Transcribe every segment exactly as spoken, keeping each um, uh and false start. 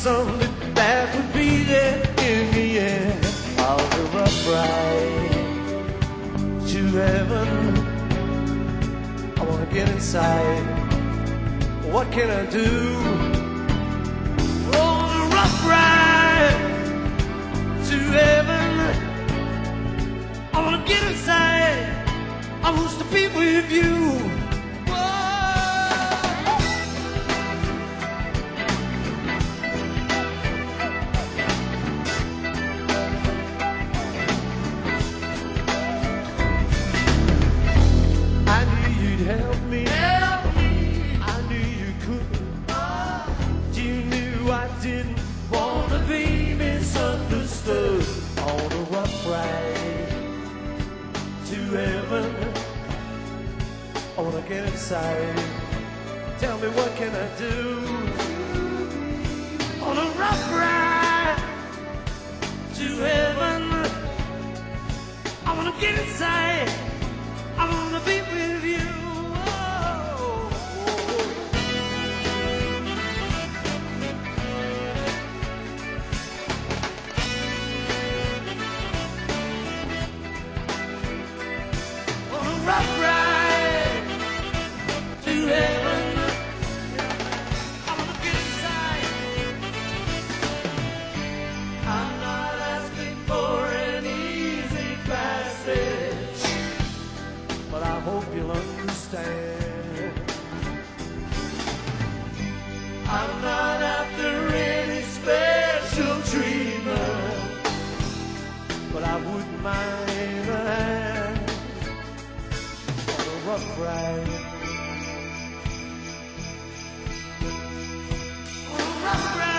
something that would be there in the end. I'll go upright to heaven. I wanna get inside. What can I do? Oh, the rough ride to heaven. I wanna get inside. I want to be with you. I wanna get inside. Tell me what can I do? On a rough ride to heaven. I wanna get inside. I wanna be with you. On a rough ride. I'm not after any special treatment, but I wouldn't mind a hand on a rough ride. On a rough ride.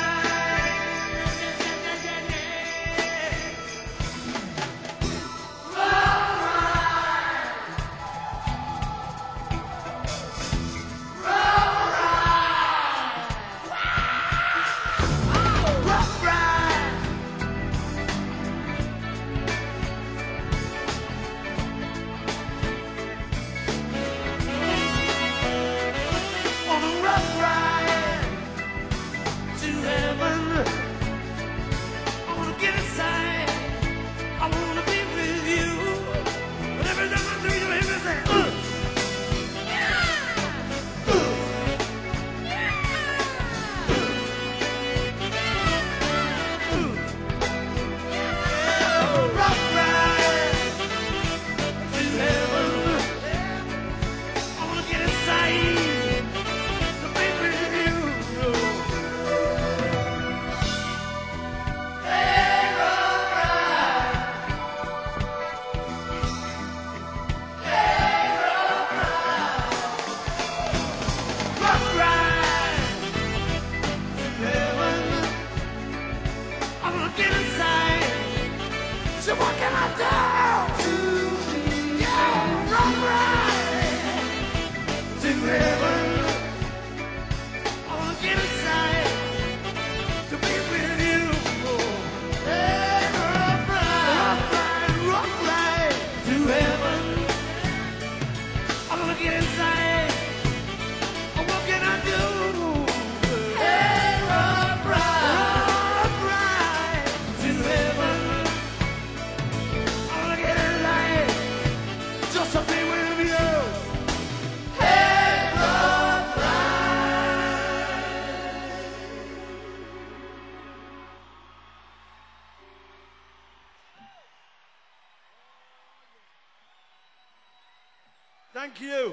Thank you.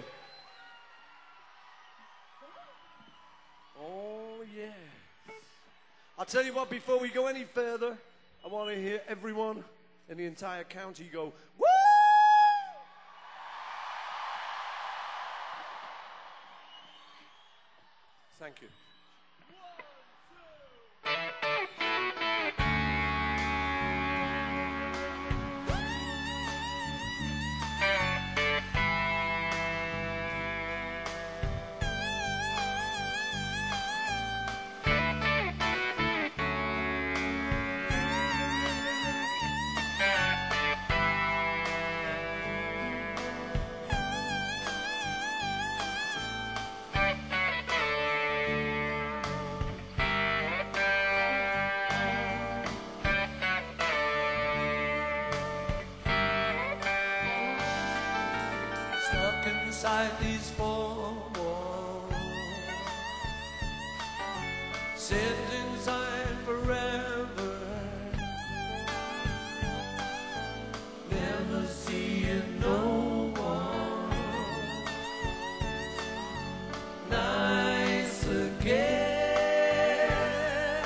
Oh, yeah. I'll tell you what, before we go any further, I want to hear everyone in the entire county go, woo! Thank you. inside these four walls, sit inside forever, never seeing no one nice again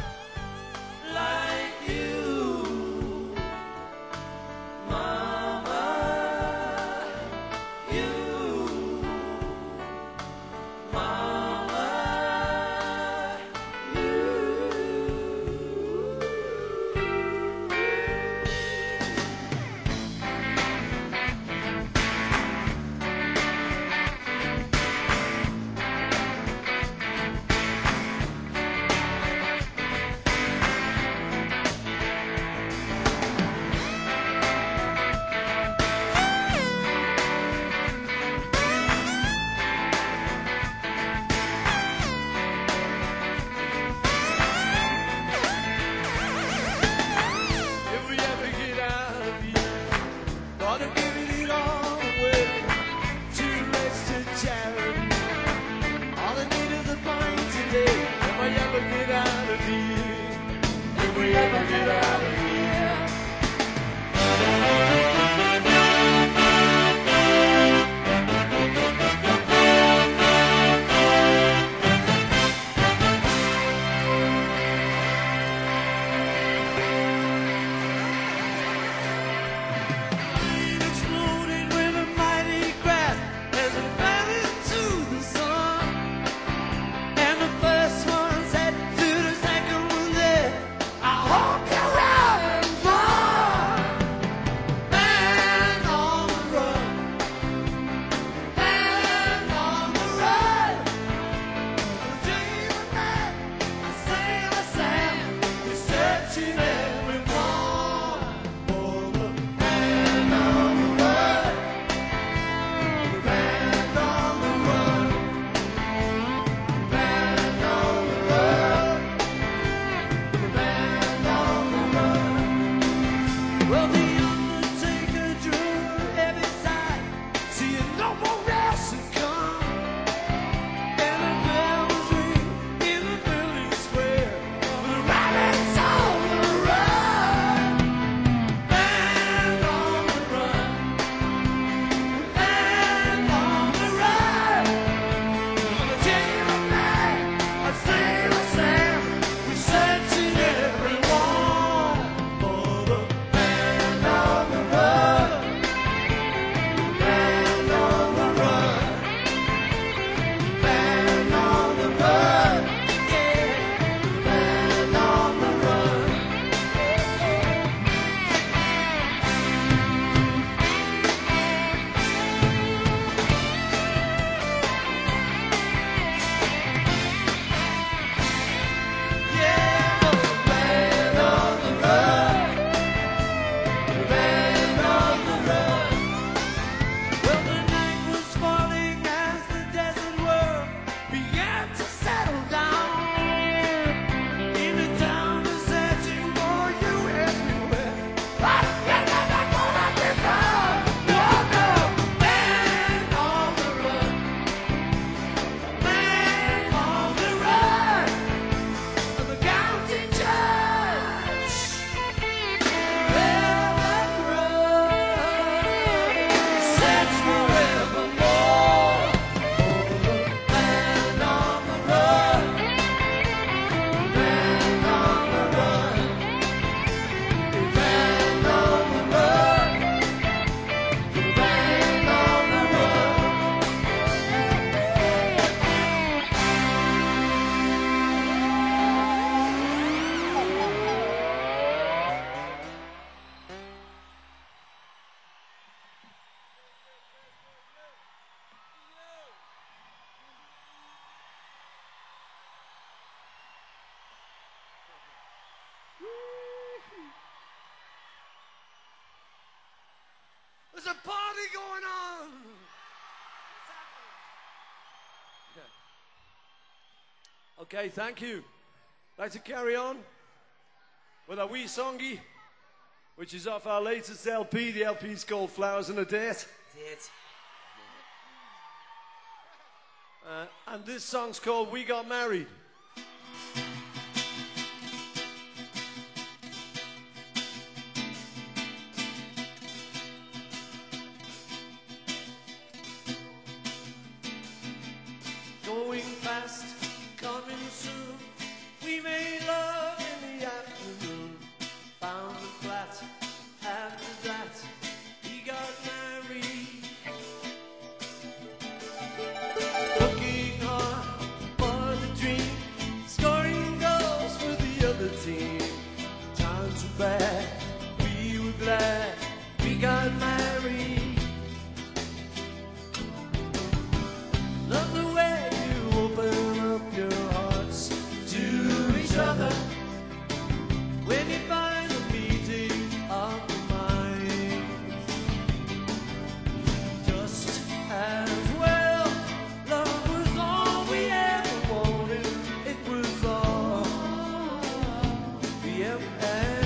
like you, Mama. You, Mama, you. If we ever get out of here, thought of giving it all away to rest of charity. All I need is a pint today. If we ever get out of here, if we ever get out of here. Exploding with a mighty crash as it fell into the sun. And the first one said to the second one there, I hope you're having fun. Man on the run, man on the run. I'm a dreaming man, I sing a sound, we're searching everyone for the man on the run, the man on the run, man on the run, the man on the run. Well, the undertaker drew every side, seeing no more rest to come. And the bell was ringing in the building square, with the rabbits on the run. Man on the run, man on the run. I'm a team of men, I sing a sound, we're searching everyone for the man on the run, man on the run, man on the run, yeah, man on the run. Yeah, the man on the run, the man on the run. Well, the night was falling as the desert world began to settle down. In the town is searching for you everywhere, but you're never gonna be found. No, no, man on the run, man on the run. And the county judge, search forevermore for the man on the run, man on the run, man on the run, man on the run. There's a party going on. Okay, thank you. Like to carry on with a wee songy, which is off our latest L P. The L P's called Flowers and a Date. Date. Uh, and this song's called We Got Married. Going fast, coming soon. We made love in the afternoon. Found a flat. After that, we got married. Working hard for the dream, scoring goals for the other team. Times were bad, we were glad we got married. Love the way you open up your hearts to each other when you find a meeting of the minds. Just as well, love was all we ever wanted. It was all we ever had.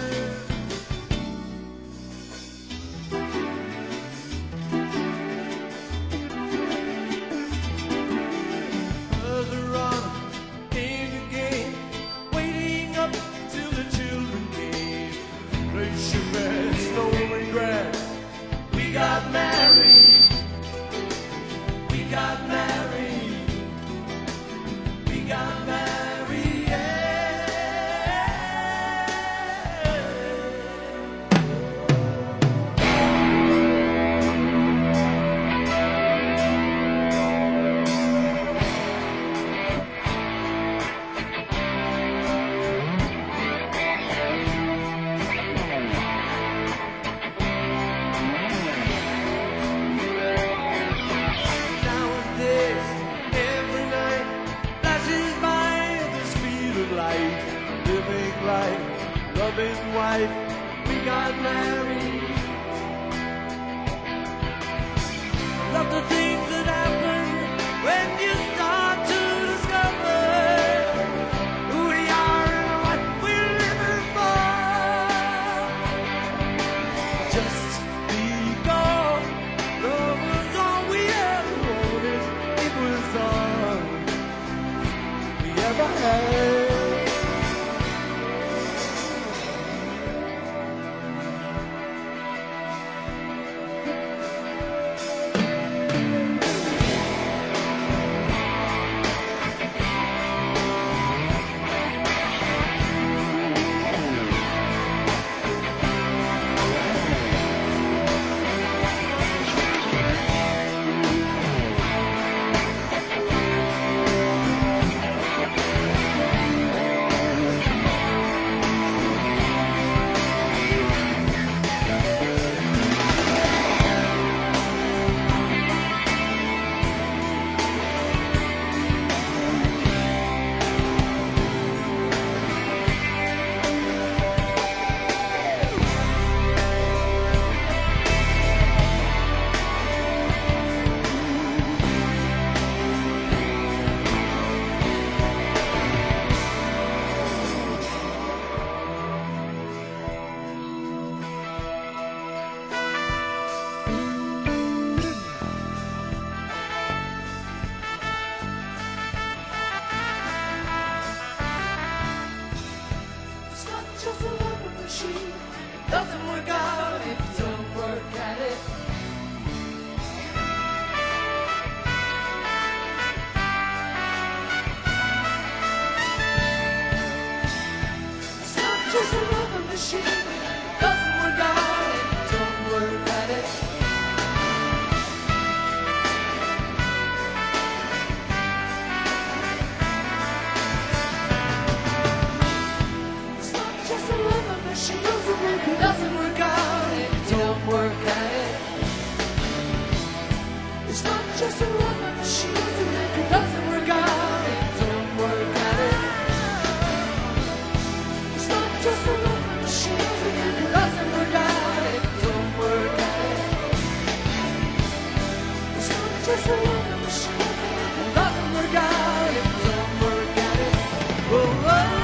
Further on in the game, waiting up till the children came. Place your bets, no regret. We got married. We got married. We got married. Yeah. Nowadays, every night flashes by at the speed of light. Living life, loving wife, we got married. Love the things that happen when you start to discover who we are and what we're living for. Just because love was all we ever wanted, it was all we ever had. It's not just a loving machine. Doesn't work out if you don't work at it. It's not just a loving machine. Doesn't work out if you don't work at it. It's not just a loving machine. Doesn't work out if you don't work at it. It's not just a loving machine. Doesn't work out if you don't work at it. It's not just a loving machine. Doesn't work out if you don't work at it. It's not just a loving machine. Doesn't work out if you don't work at it. Oh, oh, oh.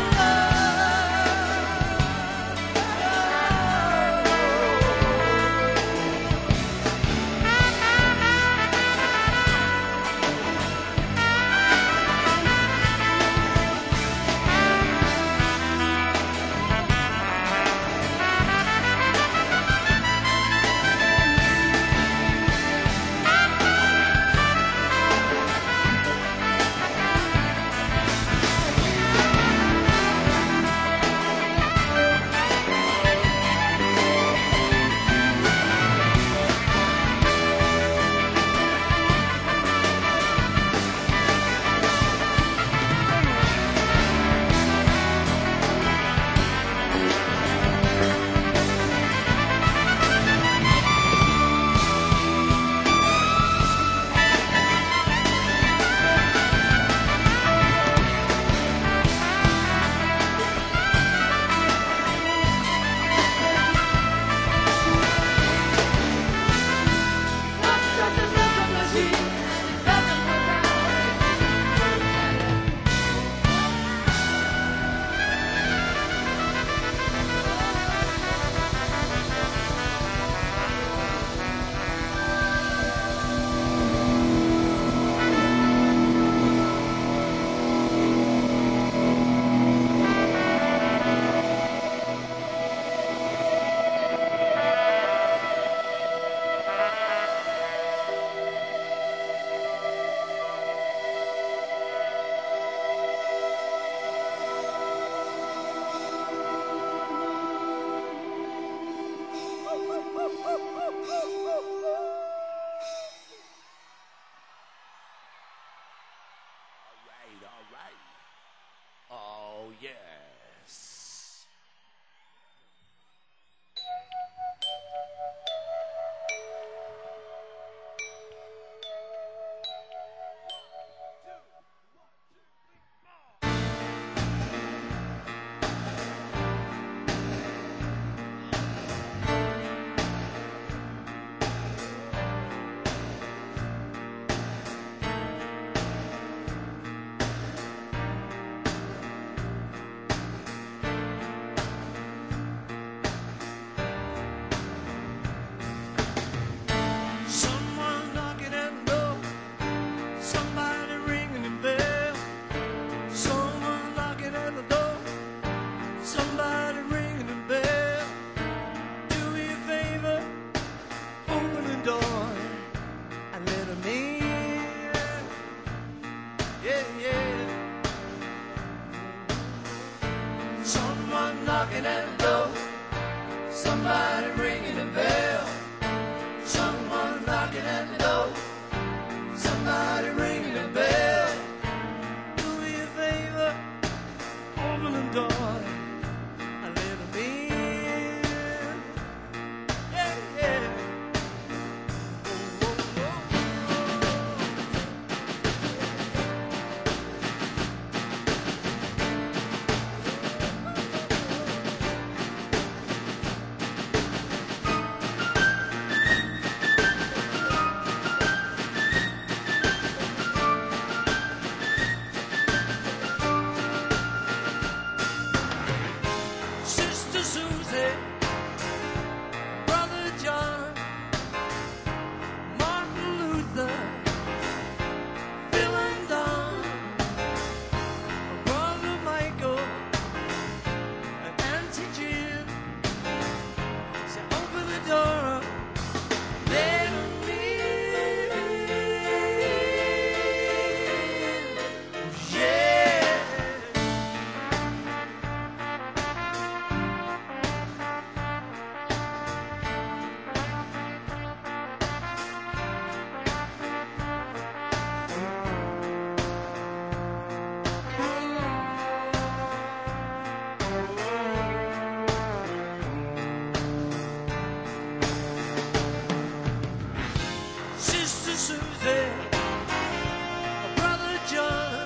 Susie, Brother John,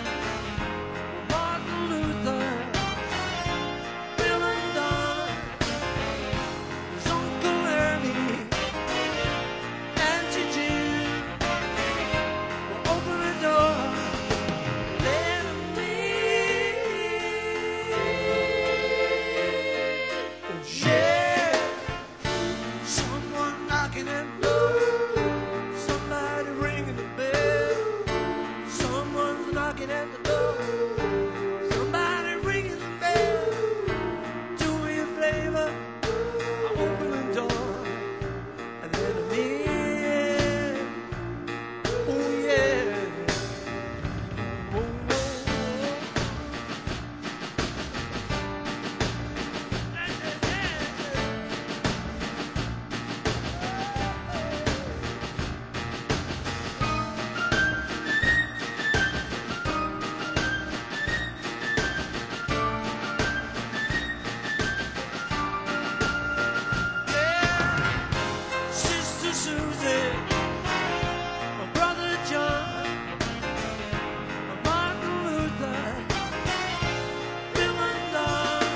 Martin Luther, Bill and Don, his Uncle Ernie, Auntie Jim, will open the door, let him in. Oh yeah, someone knocking at the door, somebody ringing the bell, someone's knocking at the door, somebody ringing the bell. Do me a favor, I open the door and let him in. Oh yeah, oh, oh, oh. Sister Susie, my brother John, my Martin Luther, Bill and Don,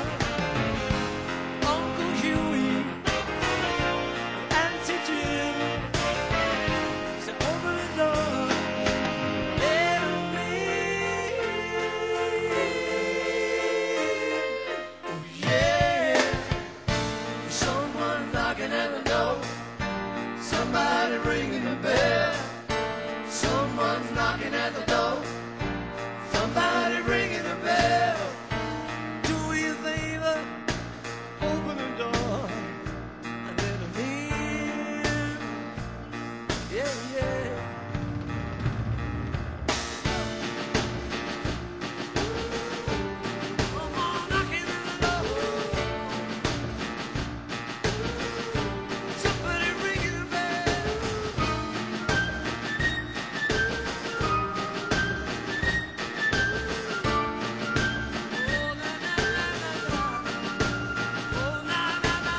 Uncle Huey, Auntie Jim, say open the door, let 'em in. Oh yeah, someone knocking at the door, somebody ringing the bell, someone's knocking at the door, somebody ringing the bell. Do me a favor, open the door and let 'em in. Yeah, yeah. Someone knocking at the door, somebody ringing the bell. Oh na na na na na, oh na na na.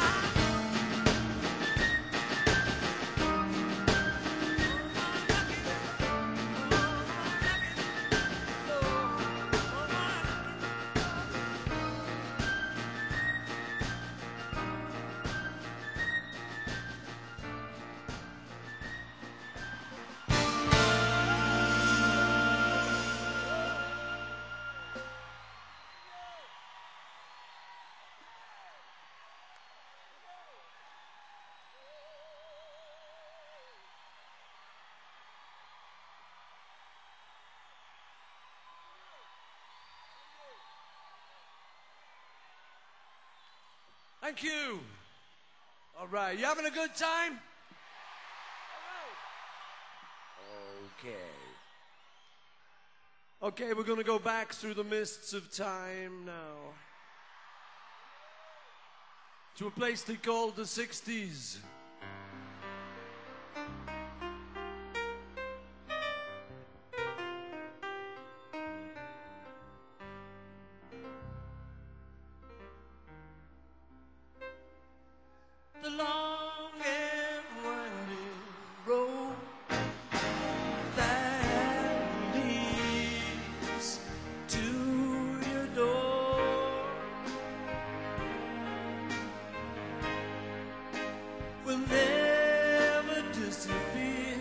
Thank you. All right, you having a good time? Okay. Okay, we're going to go back through the mists of time now to a place they call the sixties. The long and winding road that leads to your door will never disappear.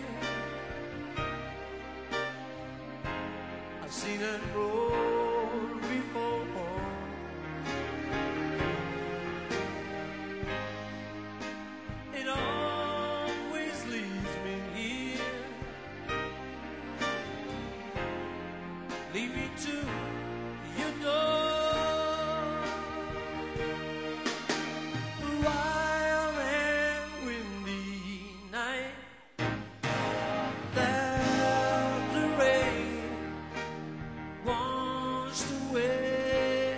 I've seen it roll before. It always leaves me here, lead me to your door. The wild and windy night that the rain washed away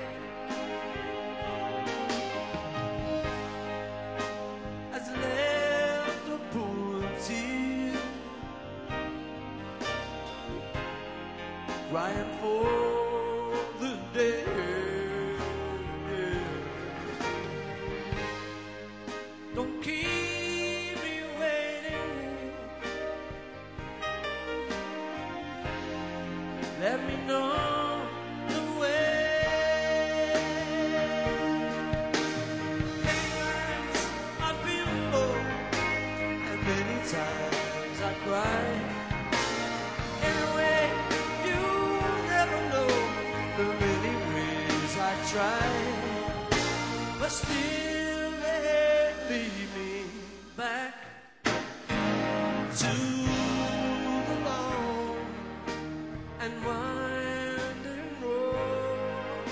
has left a pool of tears crying for the day. Don't keep me waiting, let me know the way. Many times I've been low, and many times I cry. Anyway, you never know the many ways I try, but still they lead me back to the long and winding road.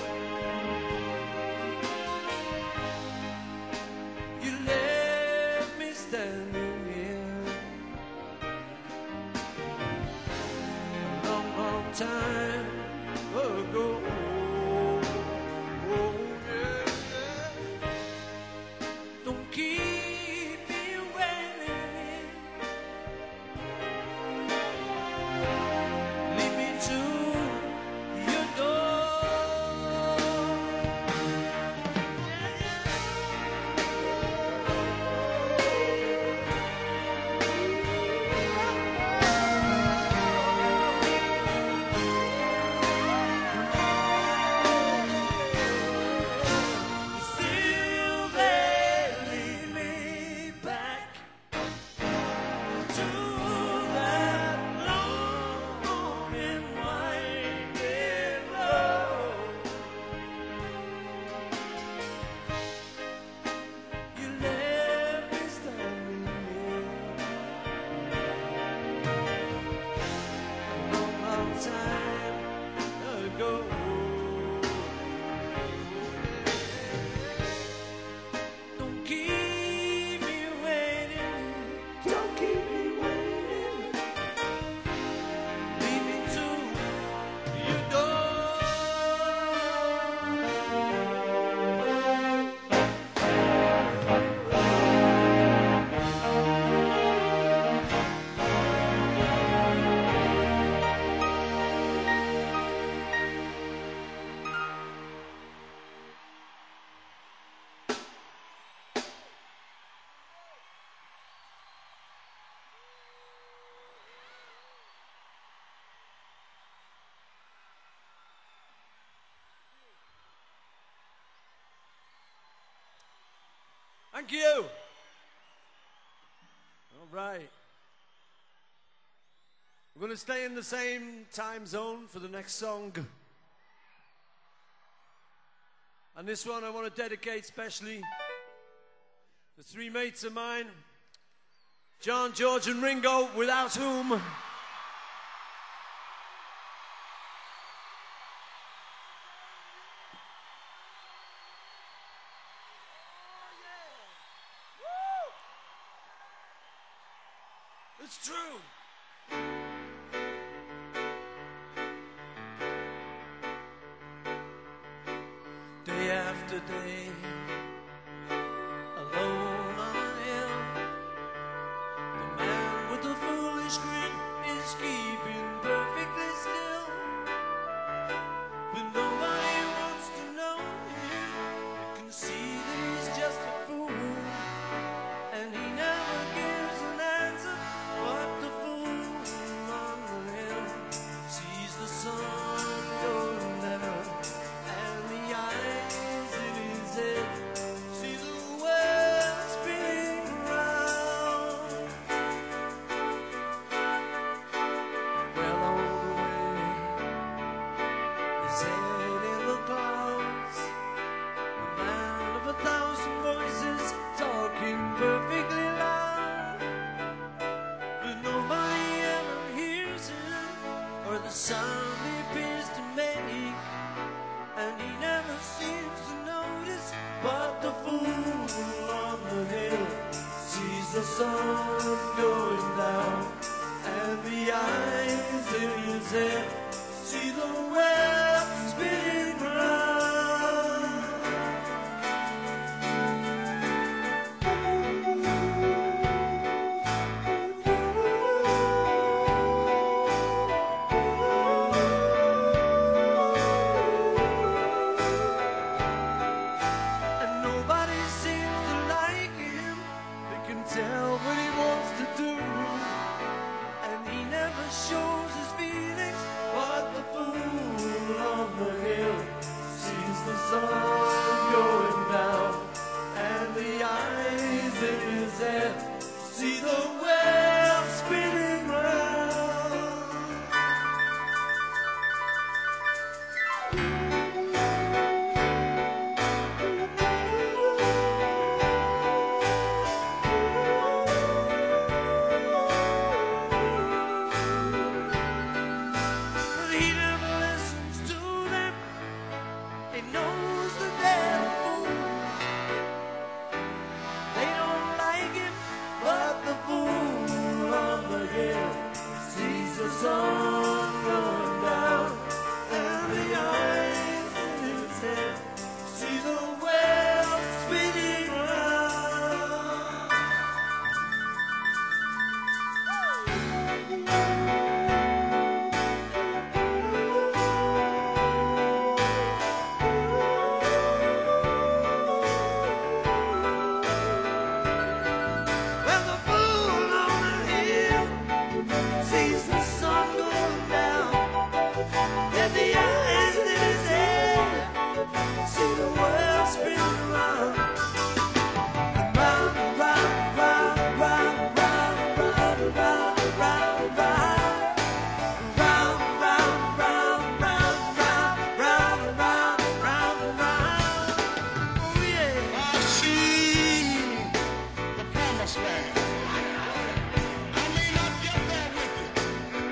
You left me standing here a long, long time ago. Oh, yeah, yeah. Don't keep me waiting. Lead me to your door. Still they lead me back to that long and winding road. You left me standing here a long, long time ago. Don't keep me waiting. Don't keep me waiting. Lead me to your door. Thank you. All right. We're going to stay in the same time zone for the next song. And this one I want to dedicate specially to three mates of mine, John, George and Ringo, without whom it's true. Day after day, alone on a hill, the man with the foolish grin is keeping perfectly still. But nobody wants to know him. You can see that he's just a fool, and he never gives an answer. But the fool on the hill sees the sun going down, and the eyes in his head see the world spinning round. Well on the way, his head in the clouds, the man of a thousand voices talking perfectly loud. But nobody ever hears him or the sound he appears to make, and he never seems to notice. But the fool on the hill sees the sun going down, and the eyes in his head see the world spinning round. And nobody seems to like him. They can tell what he wants to do, and he never shows his feelings. But the fool sees the sun going down, and the eyes in his head see the world spin around. And round, round, round, round, round, round, round, round, round. Round, round, round, round, round, round, round, round, round. Oh yeah. I see the promised land. I may not get there with you,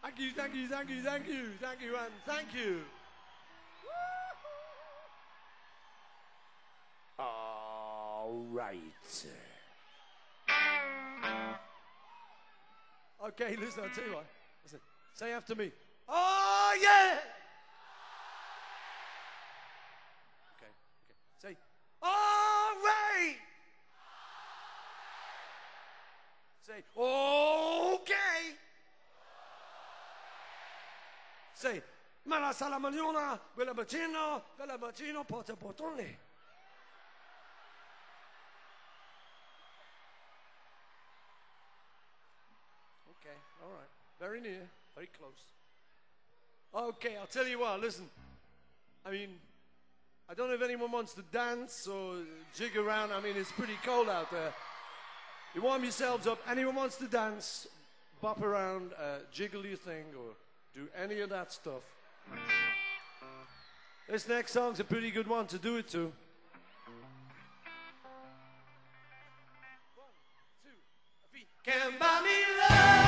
Thank you, thank you, thank you, thank you, thank you, and thank you. All right. Okay, listen, I'll tell you what. Listen, say after me. Oh, yeah! Okay, okay. Say, all right! Say, okay! Say, ma la sala magliona, quella bacino, quella bacino, porta portone. Okay, all right. Very near, very close. Okay, I'll tell you what, listen. I mean, I don't know if anyone wants to dance or jig around. I mean, it's pretty cold out there. You warm yourselves up. Anyone wants to dance, bop around, uh, jiggle your thing, or do any of that stuff. This next song's a pretty good one to do it to. One, two, three. Can't buy me love.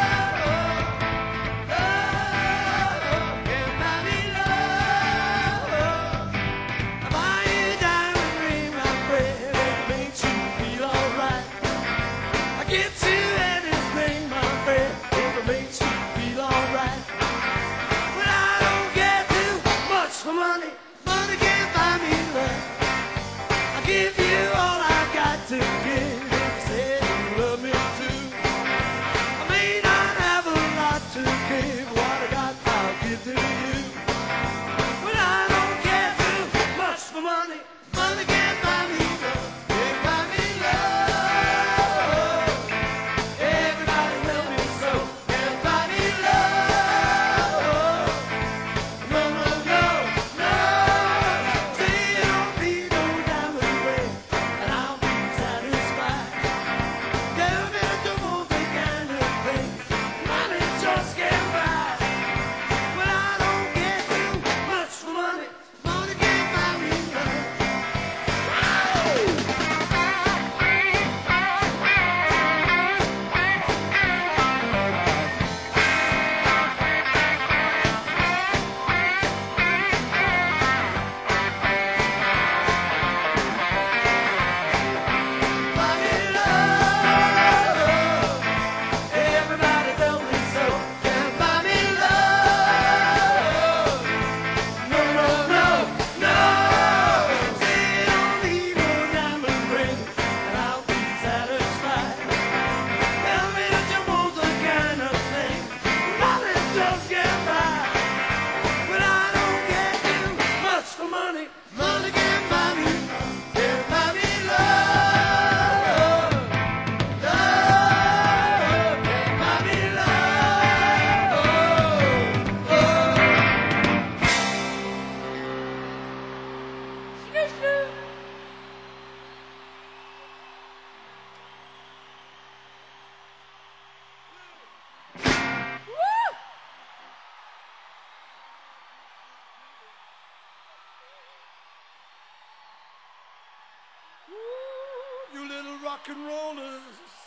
Rock and rollers.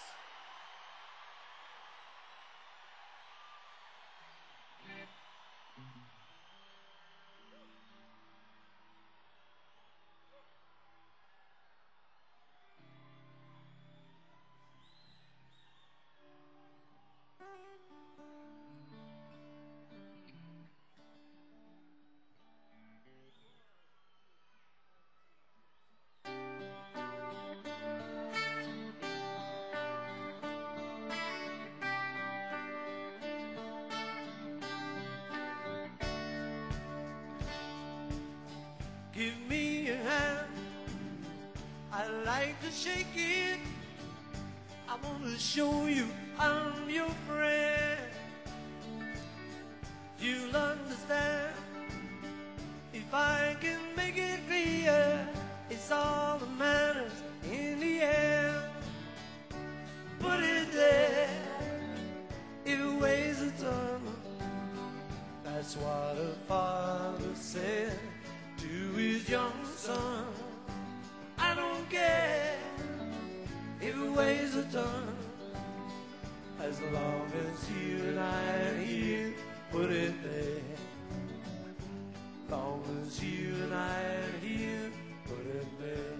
Give me your hand, I like to shake it. I want to show you I'm your friend. You'll understand if I can make it clear. It's all that matters in the end. Put it there, it weighs a ton. That's what a father said to his young son. I don't care if it weighs a ton, as long long as you and I are here, put it there. Long as you and I are here, put it there.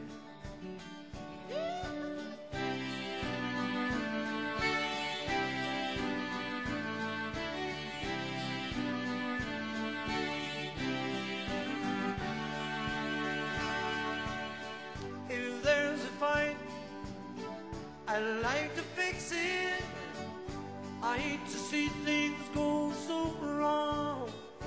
If there's a fight, I like to fix it. I hate to see things go so wrong.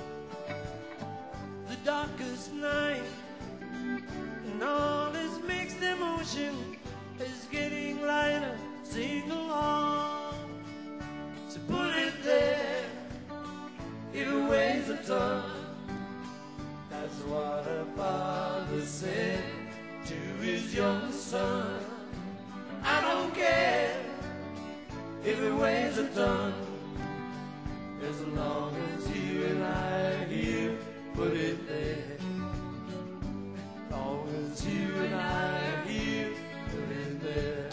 The darkest night and all this mixed emotion is getting lighter. Sing along. So put it there. If it weighs a ton, that's what a father said to his young son. I don't care if it weighs a ton, as long as you and I are here, put it there. As long as you and I are here, put it there.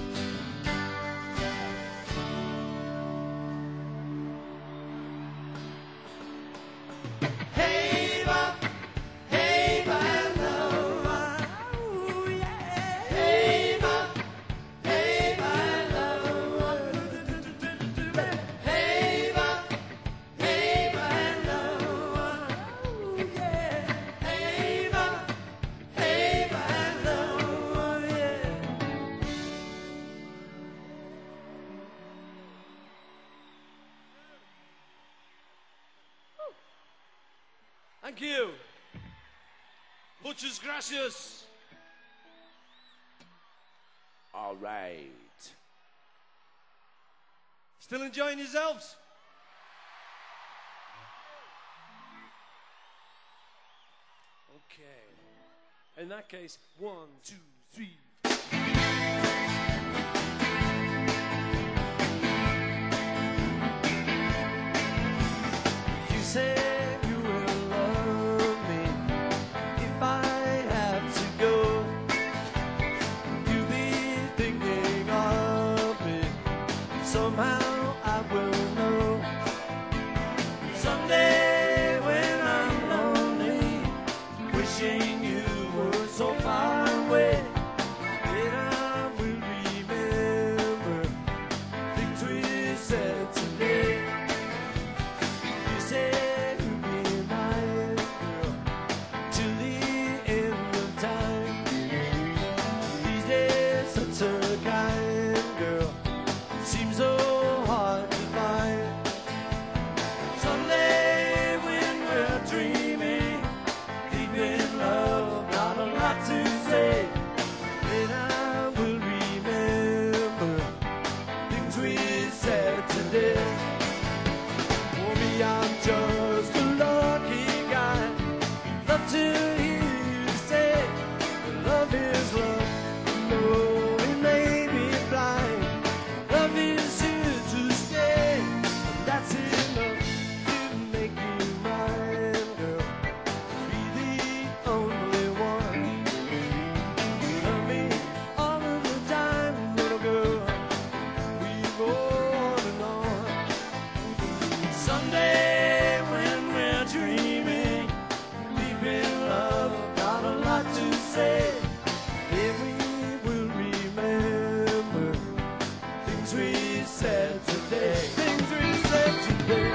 Hey, Bob, hey, my love, ooh, yeah. Hey, Bob, hey, my love, hey, Bob, hey, my love, ooh, yeah. Hey, Bob, hey, my love, yeah. Thank you. Muchas gracias. All right. Still enjoying yourselves? Okay. In that case, one, two, three. You said you will love me if I have to go. You'll be thinking of me. Somehow I will know. Someday when I'm lonely, wishing you were so far away, then I will remember things we said today. You said you'd be my girl till the end of time. These days, such a kind girl seems so hard to find. Someday when we're dreaming, deep in love, not a lot to say, then I will remember things we said today. For me, I'm just a lucky guy. Love to hear you say that love is love. No, it may be blind. Love is here to stay, and that's enough to make you mine, girl. Be the only one. Love me all of the time, little girl. We go on and on. Someday when we're dreaming, deep in love, not a lot to say, then we will remember things we said today. Things we said today.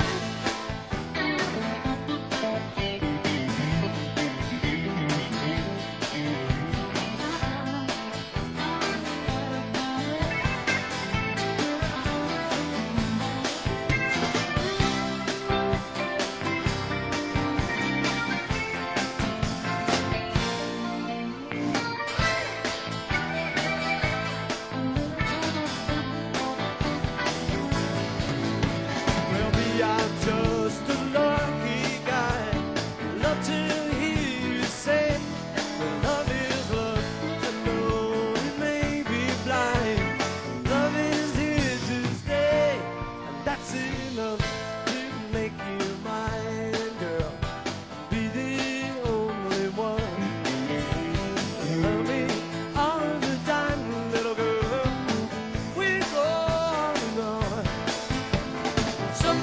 Well, me, I'm just a lucky guy. Love to hear you say that love is love. I know it may be blind. Love is here to stay, and that's enough to make you mine, girl. Be the only one. Love me all the time, little girl. We go on and on.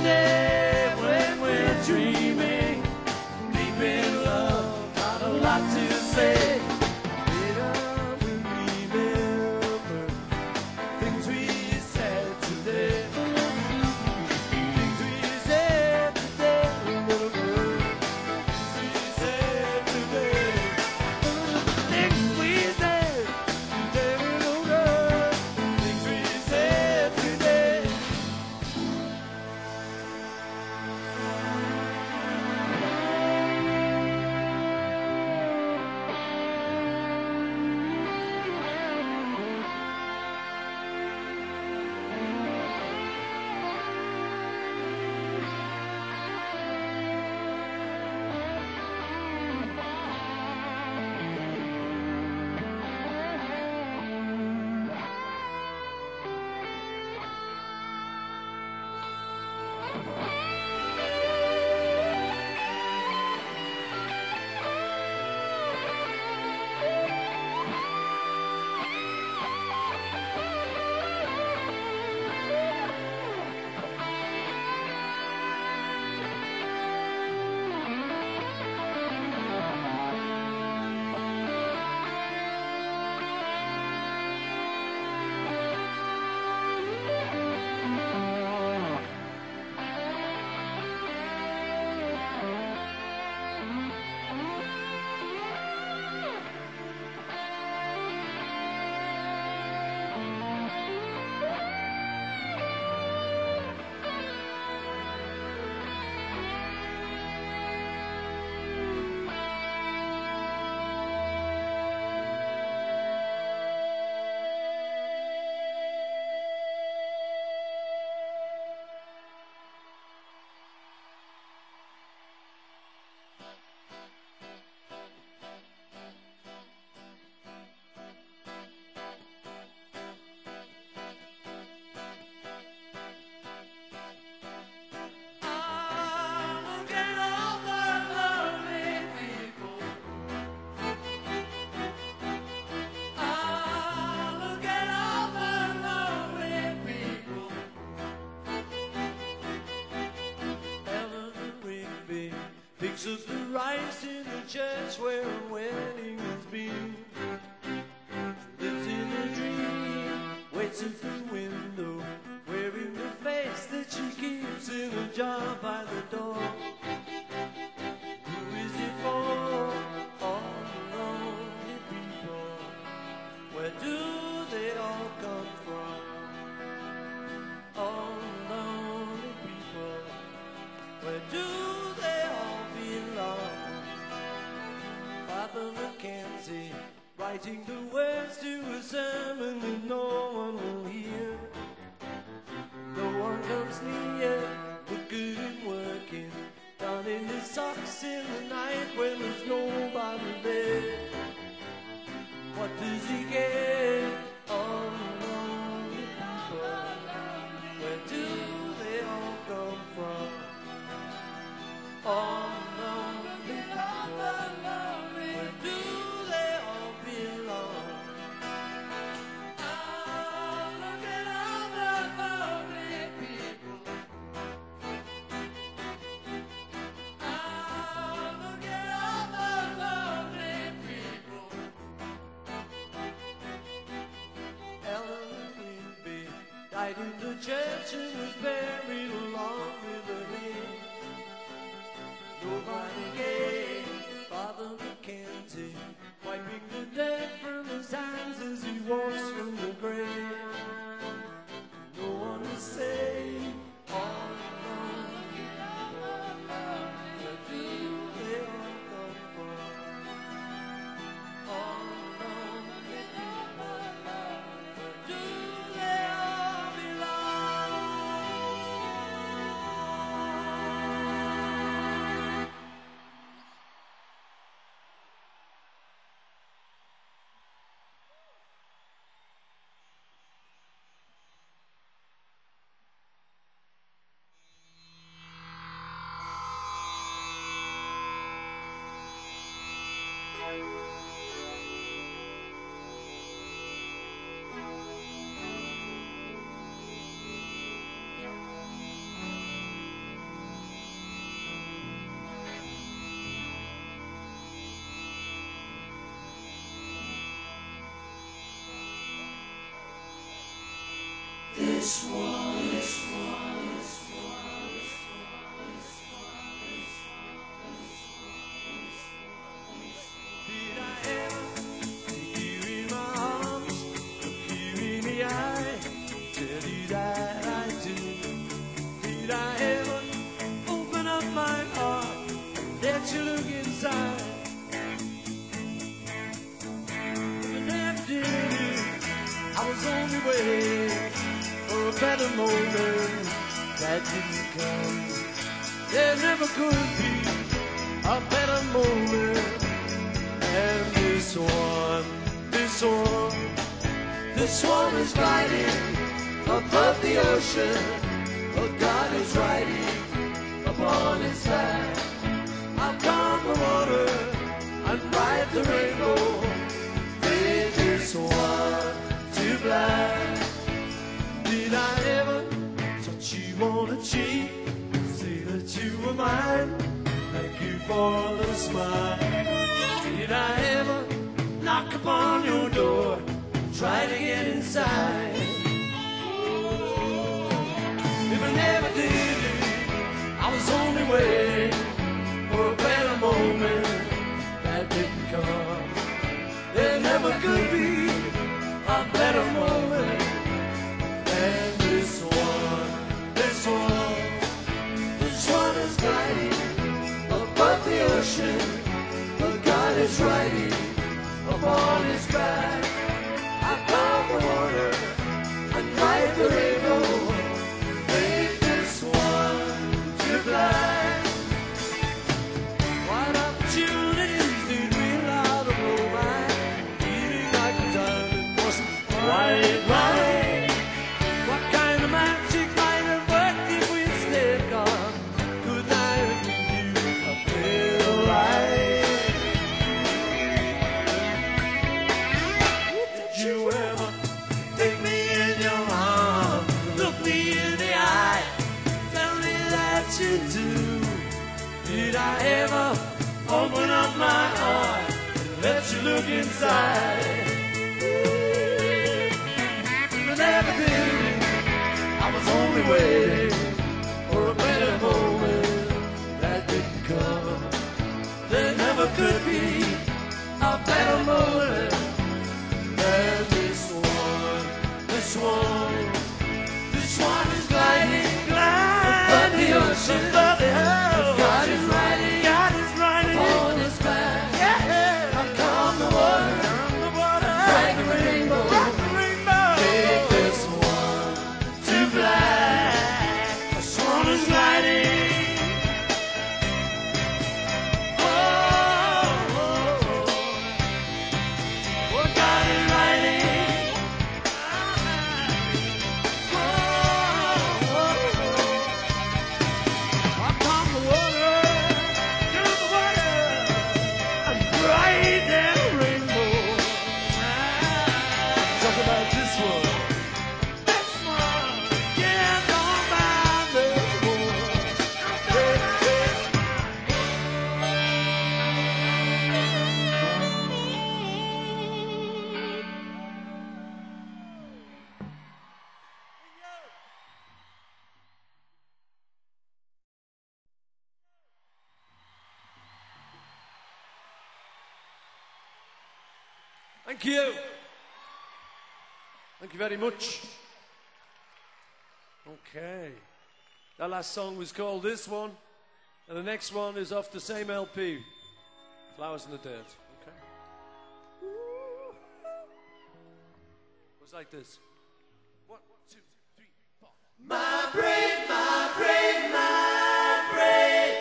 easy when we're dreaming. Deep in love, got a lot to say. Later we'll remember things we said today. Things we said today, little girl. Things we said today. Things we said today, little girl. Things we said today. Picks up the rice in the church where a wedding has been. Lives in a dream, waits at the window, wearing the face that she keeps in a jar by the door. Who is it for? All the lonely people. Where do they all come from? All the lonely people. Where do they all belong? Father Mackenzie, writing the words to a sermon that no one will hear. No one comes near, but good and working, down in his socks in the night when there's nobody there. What does he get? All the lonely people. Where do they all come from? All the lonely people. Where do they all belong? Ah, look at all the lonely people. Ah, look at all the lonely people. Ellen Rigby died in the church and was buried along with her name. Nobody gave Father Mackenzie, wiping the dirt from his hands as he walks from the grave. No one to say, all alone. Where do they all come from? All alone. Where do they all belong? this one, this one, this one, this one. Did I ever take you in my arms, look you in the eye, tell you that I do? Did I ever open up my heart and let you look inside? I was on the way for a better moment that didn't come. There never could be a better moment than this one. This one, this one is gliding above the ocean. But God is riding upon his back. I'll calm the water and ride the rainbow with this one. Black. Did I ever touch you on the cheek, say that you were mine? Thank you for the smile. Did I ever knock upon your door, try to get inside? If I never did it, I was only waiting for a better moment that didn't come. There never could be a better moment than this one, this one. This one is gliding above the ocean, but God is riding upon his back. I calm the water and ride the rainbow, make this one to black. What opportunities did we allow to blow by, feeling like the time White, white. What kind of magic might have worked if we stayed gone? Could I have given you a better life? Did you ever take me in your arms, look me in the eye, tell me that you do? Did I ever open up my heart and let you look inside? Never did. I was only waiting for a better moment that didn't come. There never could be a better moment than this one. This one, this one is gliding, gliding above the ocean, above the ocean. God is riding, God is riding on his back. Yeah, I calm the water, calm the water, ride the rainbow. Thank you. Thank you very much. Okay. That last song was called This One, and the next one is off the same L P, Flowers in the Dirt. Okay. It was like this. One, two, three, four. My brain, my brain, my brain.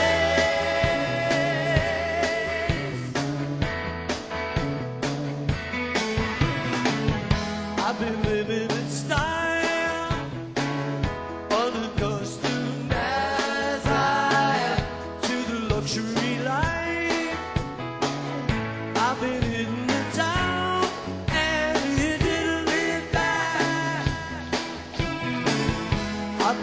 I've been living in style, unaccustomed as I am to the luxury life. I've been in the town and it didn't live back. I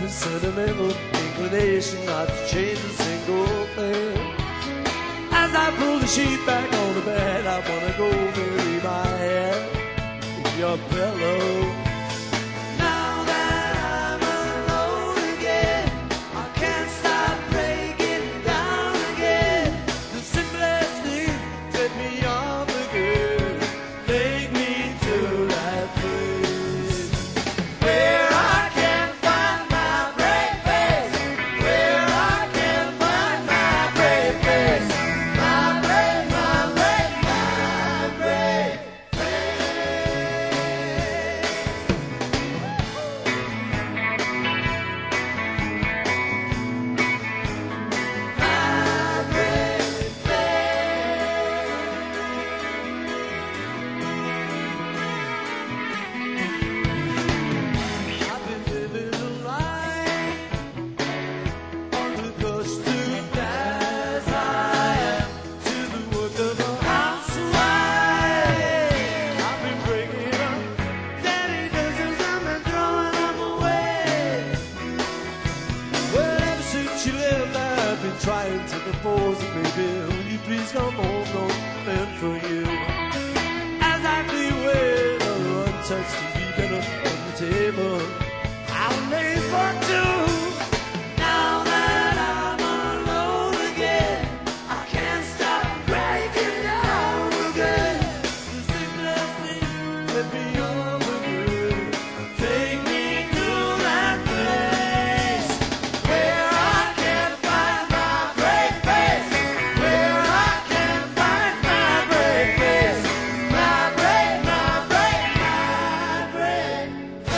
a sentimental inclination not to change a single thing. As I pull the sheet back on the bed, I wanna go bury my head in your pillow. Now that I'm alone again, I can't stop breaking down again. The simplest thing set me on the good. Take me to that place where I can find my brave face, where I can find my brave face, my brave, my brave, my brave I've been living a life on the coast to as I am to the work of a housewife. I've been breaking up daddy doesn't come and throwing them away. Well, ever since she left, I've been trying to compose it, baby. Will you please come home, don't meant for you. As I clean away the untouched T V dinner on the table, I'll lay for two. Now that I'm alone again, I can't stop breaking down again. The sickness thing let me on the good. Take me to that place where I can find my brave face, where I can find my brave face, my brave, my brave, my brave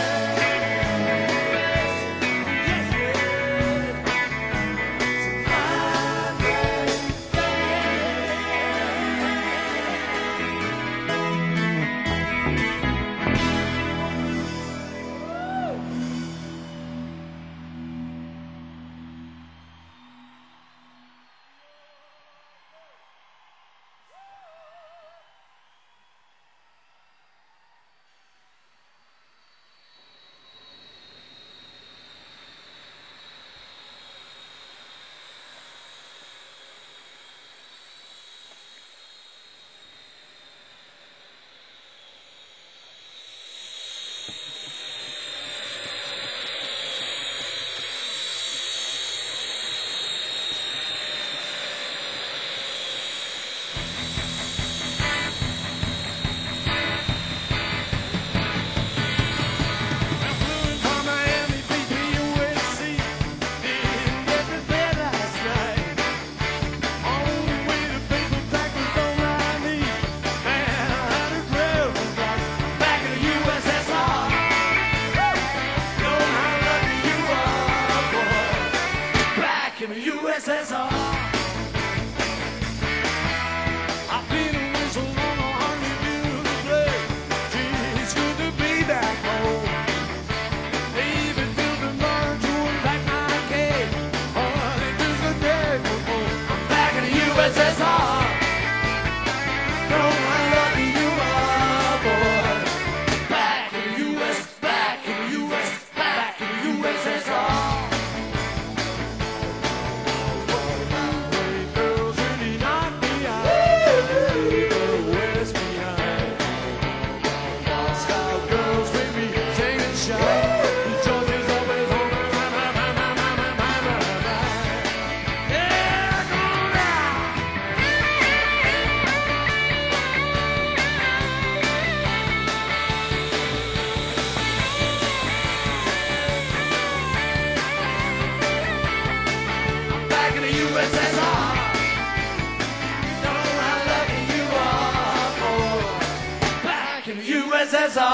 in the U S S R. I've been away so long, I hardly feel the place. Gee, it's good to be back home. Even till tomorrow to unpack my cage. Oh, it is the day before I'm back in the U S S R. No, how lucky you are, boy. Back in the U S, back in the U S, back in the U S S R. U S S R.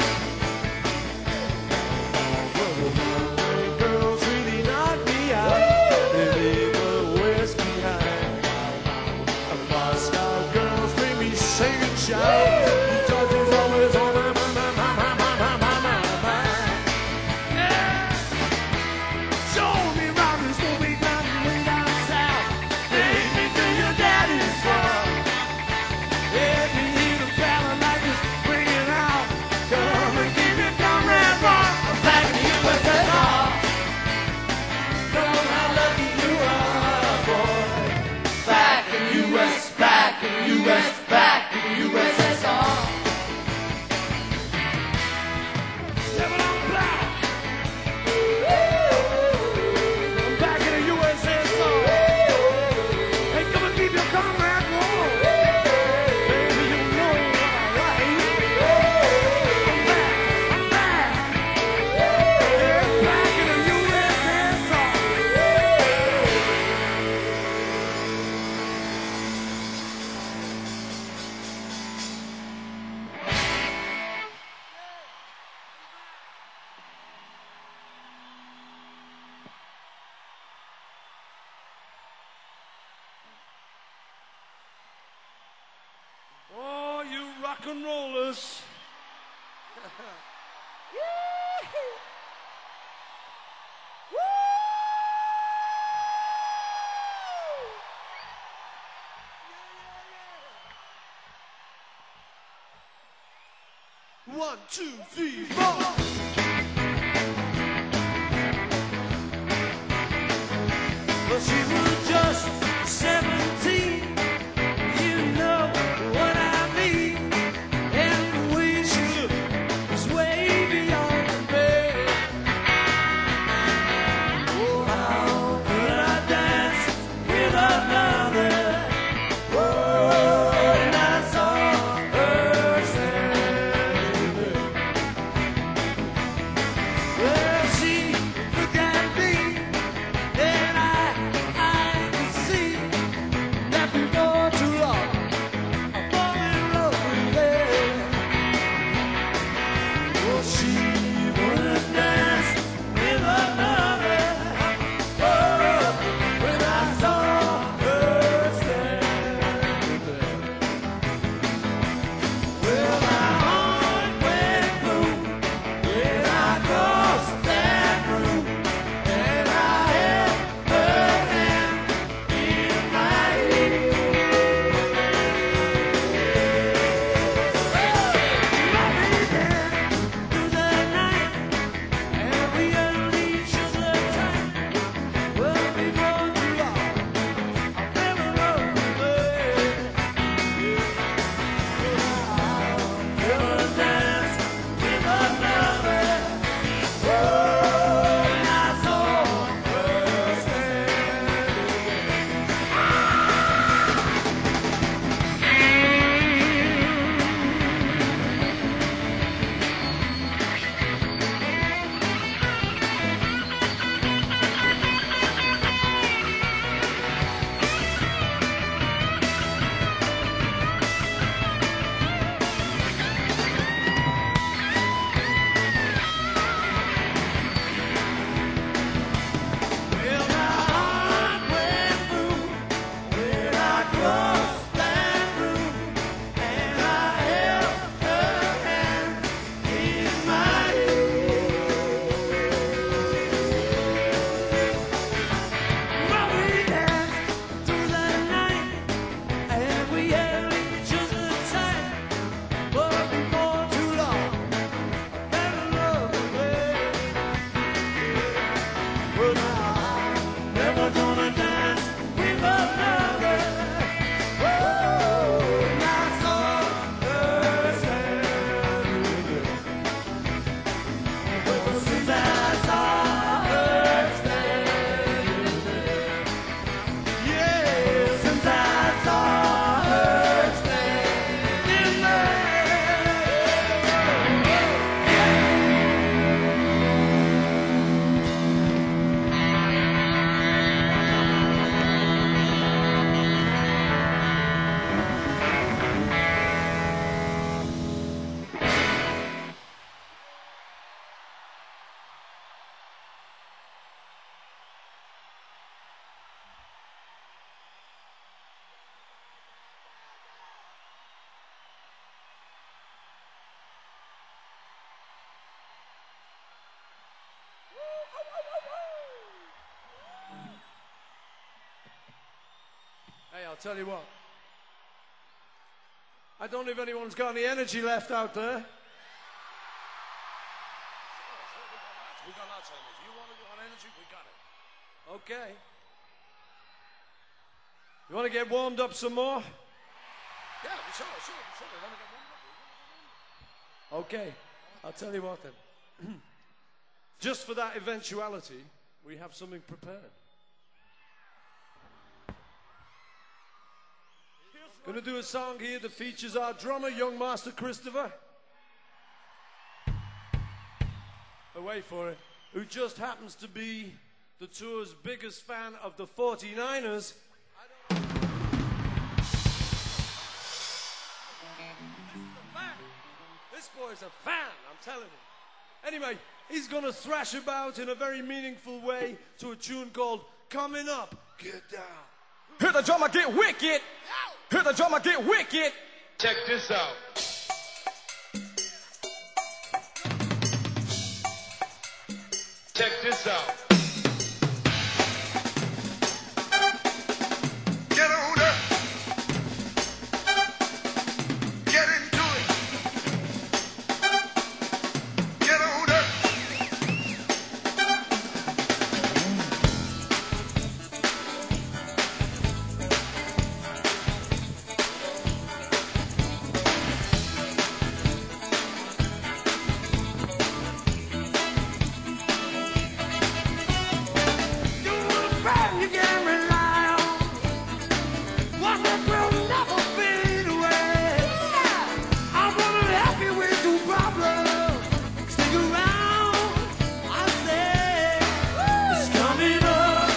Girls really knock me out. They leave the West behind. Moscow girls bring me sing and shout. The judge is always on my mind, my mind, my mind, my mind, my mind. Yeah. Show me round this movie down way down south. Take me to your daddy's farm. Let me hear the ballad like this. Cause and rollers. One, two, three, four. Well, she was just seventeen. You know what I mean. And the way she looked was way beyond me. Oh, how could I dance with another? Oh, and I saw her standing there. Well, she looked at me, and I, I could see that before too long, I fall in love with her. Well, she wouldn't dance with another. Oh, when I saw her standing there. Well, my heart went boom when I crossed that room, and I held her hand in my ear. Loving her through the night, and we held each other tight. Well, before too long, I fell in love with her. Never dance with another. Oh, and I saw her standing Well, my heart went boom when I crossed that room, and I held her hand in my ear. Well, we danced through the night, and we held each other tight. But before too long, I fell in love with her. Well, now I'm never gonna dance with another. Oh, and I saw her standing there. Well, since I saw her standing there. Yeah, since I saw her standing there. Hey, I'll tell you what. I don't know if anyone's got any energy left out there. We got lots of energy. You want to go on energy? We got it. Okay. You want to get warmed up some more? Yeah, we sure, sure, sure. We want to get warmed up. Okay. I'll tell you what then. Just for that eventuality, we have something prepared. Gonna do a song here that features our drummer, young Master Christopher. Away for it. Who just happens to be the tour's biggest fan of the forty-niners. I don't... This boy's a fan, I'm telling you. Anyway, he's gonna thrash about in a very meaningful way to a tune called Coming Up, Get Down. Hear the drummer get wicked. Hear the drummer get wicked. Check this out. Check this out. Get on up. Get into it. Get on up. You can rely on one that will never fade away. I'm gonna help you with your problems. Stick around, I say. It's coming up,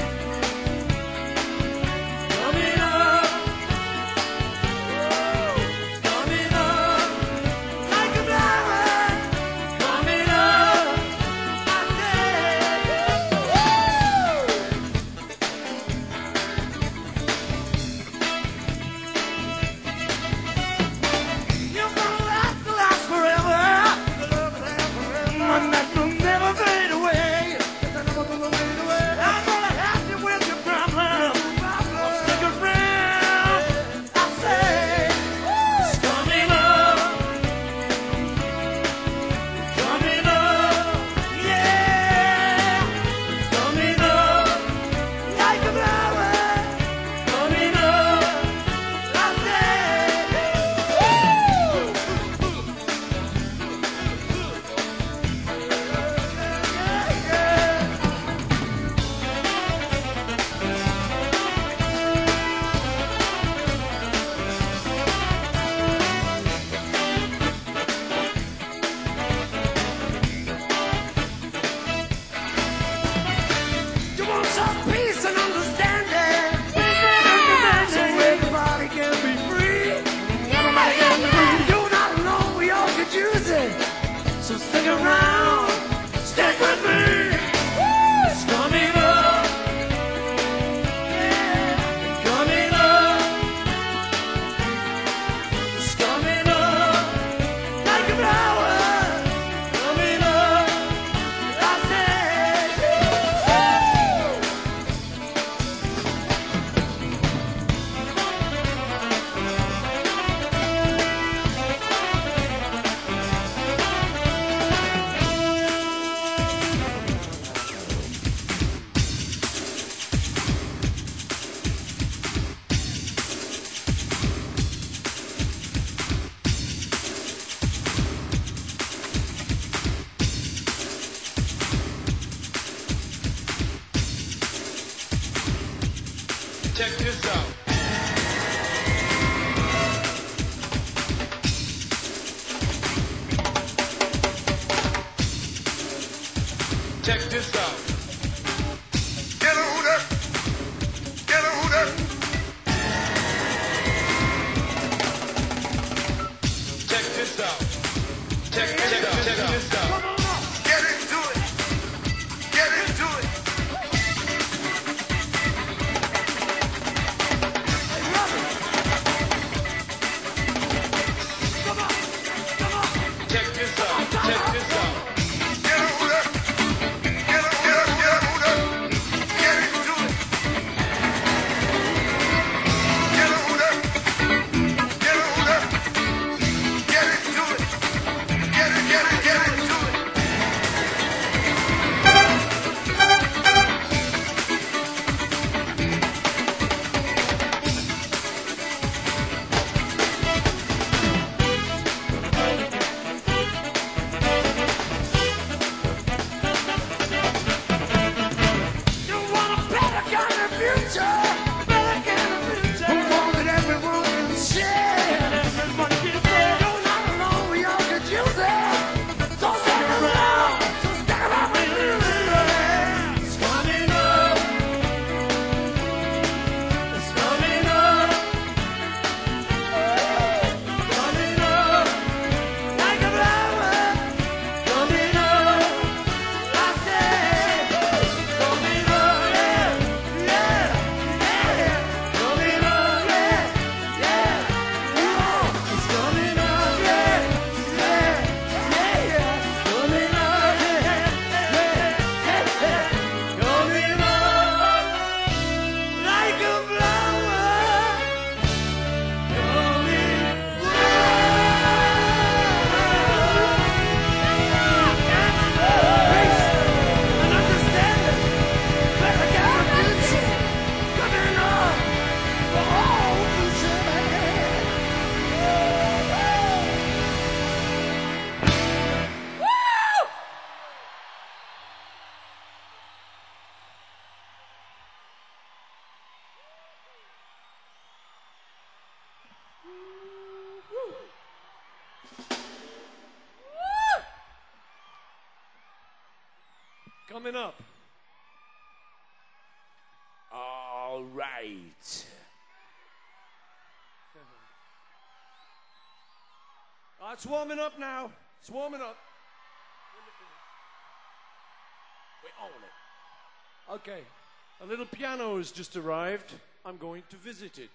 coming up, it's coming up like a flower, coming up, I say. You're gonna last, last forever. And that will never fade away. I'm gonna help you with your problems. Stick around, I say. It's coming up, coming up, yeah. It's coming up like a flower, coming up, I say. You want some peace and understanding, so everybody can be free. Everybody can be free. You're not alone, we all could use it. So stick around, stick with me. It's coming up, yeah, coming up. It's coming up like a flower, coming up, I say. Check this out. Check this out. Get on up. Get on up. Check this out. Check, check, check, check this out. Get into it. Get into it. Check this out. Check this out. Get on up. Get on, get on, Coming up. All right. Oh, it's warming up now. It's warming up. We own it. Okay. A little piano has just arrived. I'm going to visit it.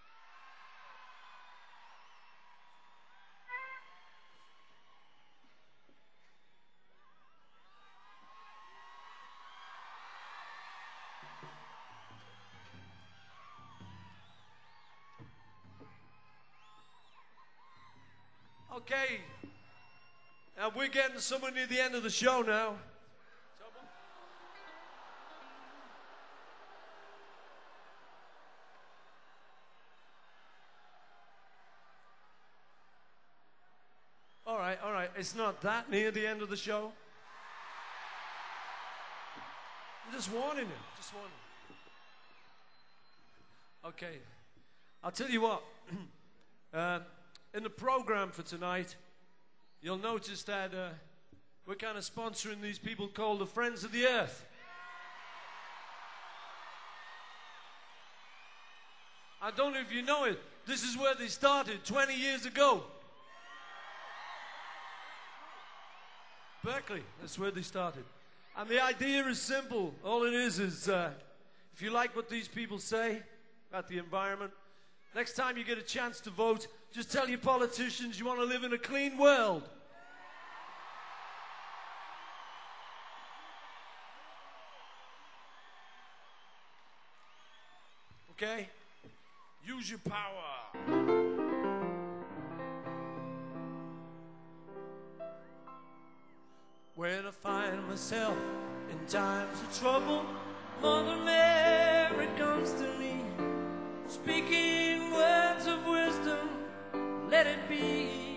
Okay, now we're getting somewhere near the end of the show now. All right, all right, it's not that near the end of the show. I'm just warning you, just warning you. Okay, I'll tell you what. uh, In the program for tonight, you'll notice that uh, we're kind of sponsoring these people called the Friends of the Earth. I don't know if you know it, this is where they started twenty years ago. Berkeley, that's where they started. And the idea is simple. All it is is, uh, if you like what these people say about the environment, next time you get a chance to vote, just tell your politicians you want to live in a clean world. Okay? Use your power. When I find myself in times of trouble, Mother Mary comes to me, speaking words of wisdom, let it be.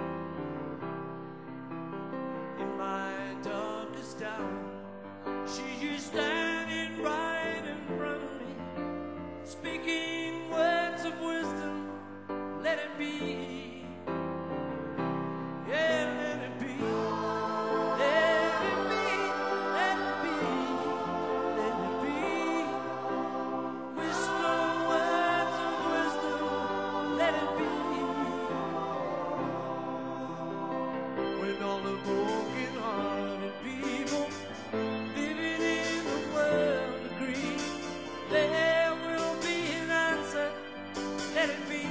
In my darkest hour, she is standing right in front of me, speaking words of wisdom, let it be. Yeah, let it be. Let it be, let it be, let it be. Whisper words of wisdom, let it be. When all the broken-hearted people living in the world agree, there will be an answer, let it be.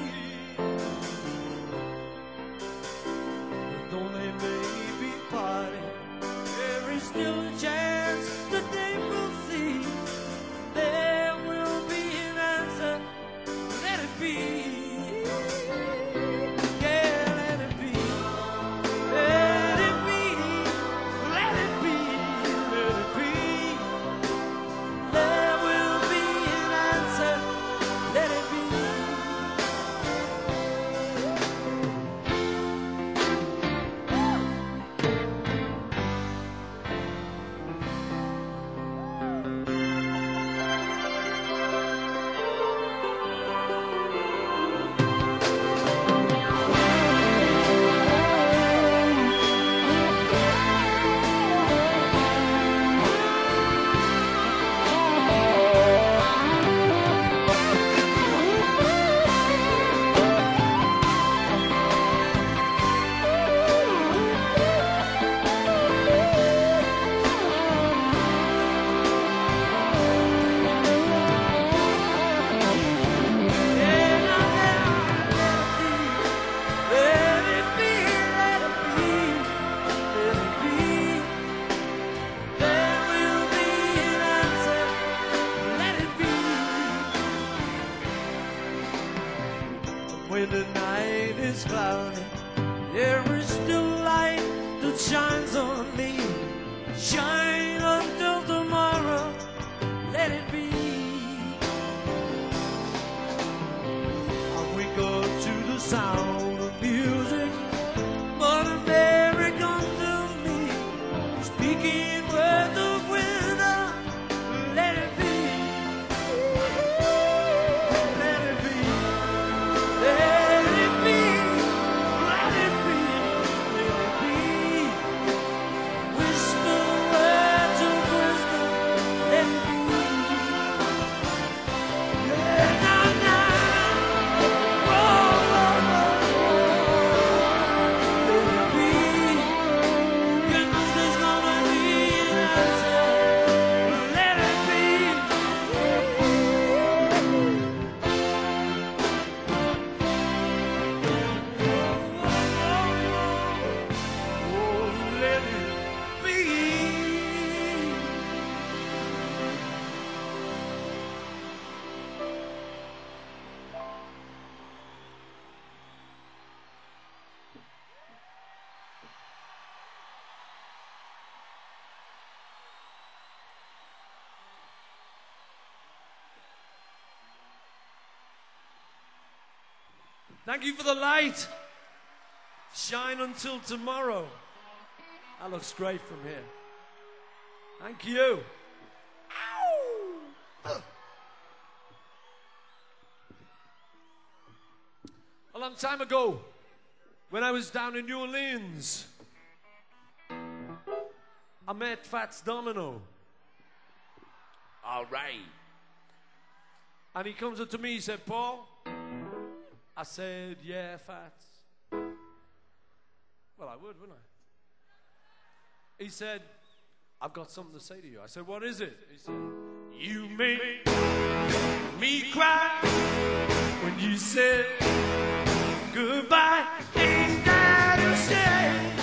Though they may be parting, there is still a chance that they will see. There will be an answer, let it be. Yeah, let it be. Let it be. Let it be. Let it be. There will be an answer, let it be. When the night is cloudy, there is still light that shines on me. Shine until tomorrow, let it be. We go to the sound of music, Mother Mary comes to me, speaking words of wisdom, let it be. Let it be. Let it be. Let it be. Let it be. Whisper words of Thank you for the light. Shine until tomorrow. That looks great from here. Thank you. Ow! A long time ago, when I was down in New Orleans, I met Fats Domino. All right. And he comes up to me, he said, Paul. I said, yeah, Fats. Well, I would, wouldn't I? He said, I've got something to say to you. I said, what is it? He said, you made me cry when you said goodbye. Ain't that a shame?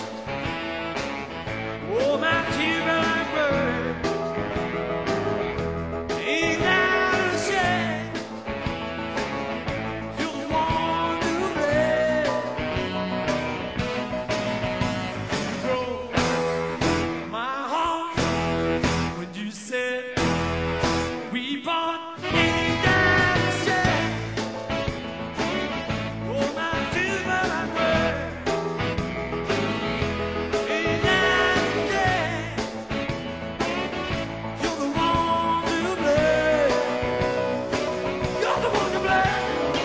Oh, my tears like birds. Ain't that a shame? You're the one who left. Broke my heart when you said we part. Ain't that a shame? Oh, my tears like birds. Ain't that a shame? You're the one to blame. You're the one to blame.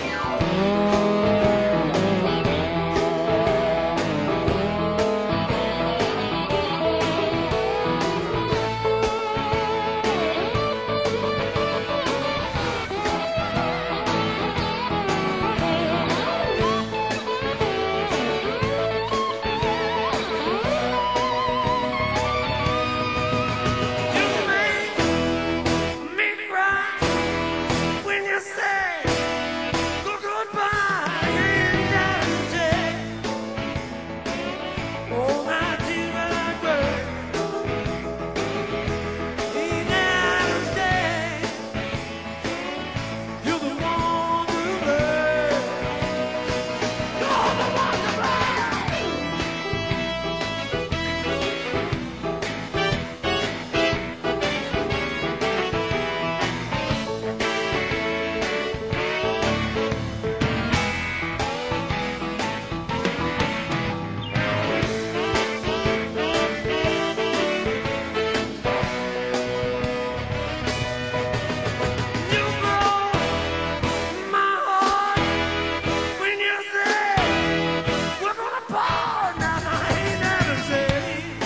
You made me cry when you said goodbye. Ain't that a shame? Oh, my tears like birds. Ain't that a shame? You're the one to blame. You're the one to blame. You broke my heart when you said we're gonna part. Now, now, ain't that a shame?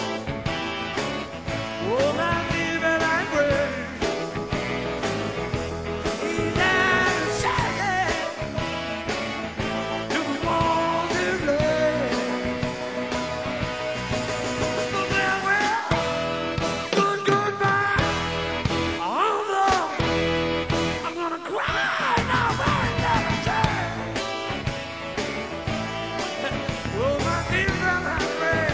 Oh, my baby, like birds. Ain't that a shame? You're the one to blame. So farewell, good goodbye. Although I'm gonna cry now, ain't that a shame? Oh, my tears are like rain.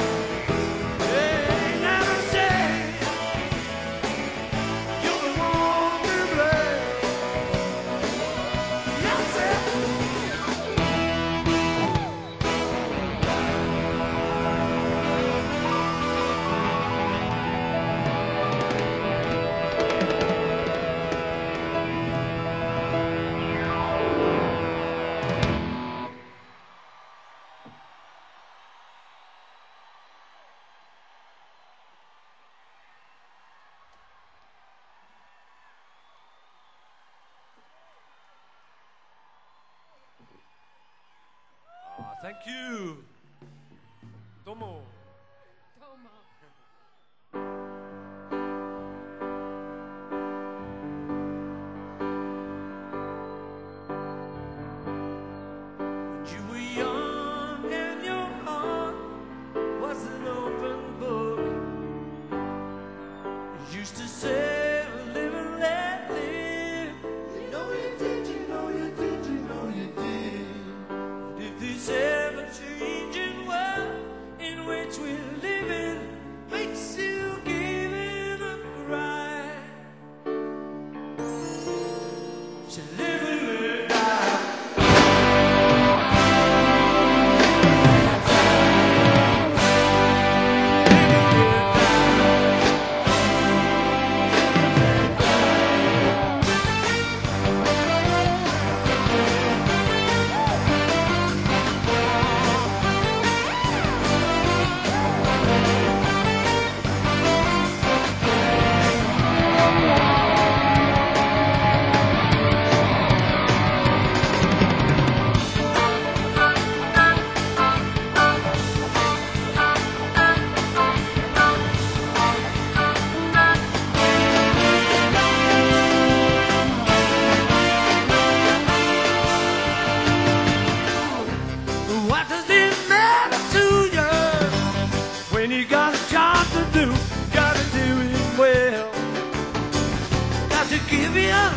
Ain't that a shame? You're the one to blame. Yes, sir. Ah, thank you. Domo. When you were young and your heart was an open book, you used to say, live and let live. You know you did, you know you did, you know you did. If this ever changing world in which do, gotta do it well. Got to give you a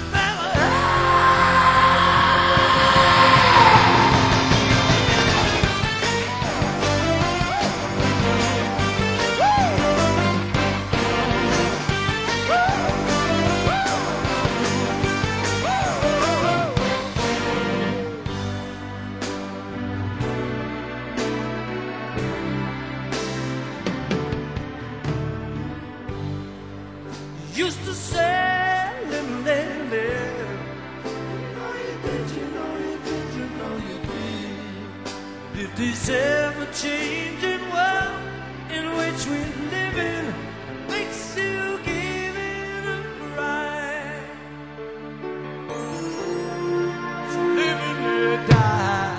used to say, little lady, you know you did, you know you did, you know you did. Did this ever-changing world in which we live in makes you give it a cry? So live and let die.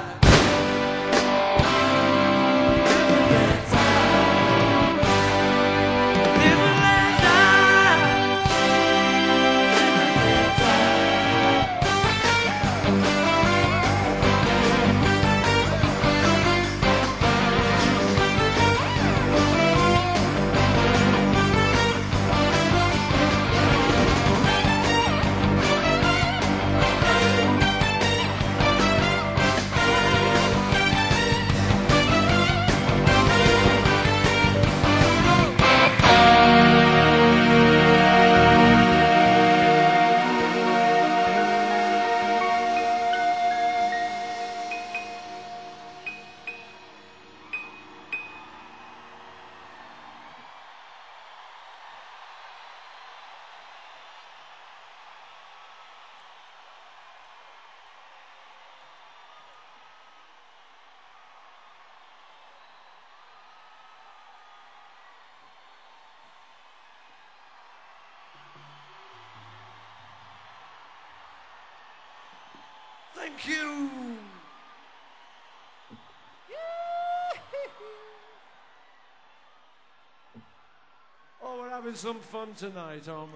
Thank you. Oh, we're having some fun tonight, aren't we?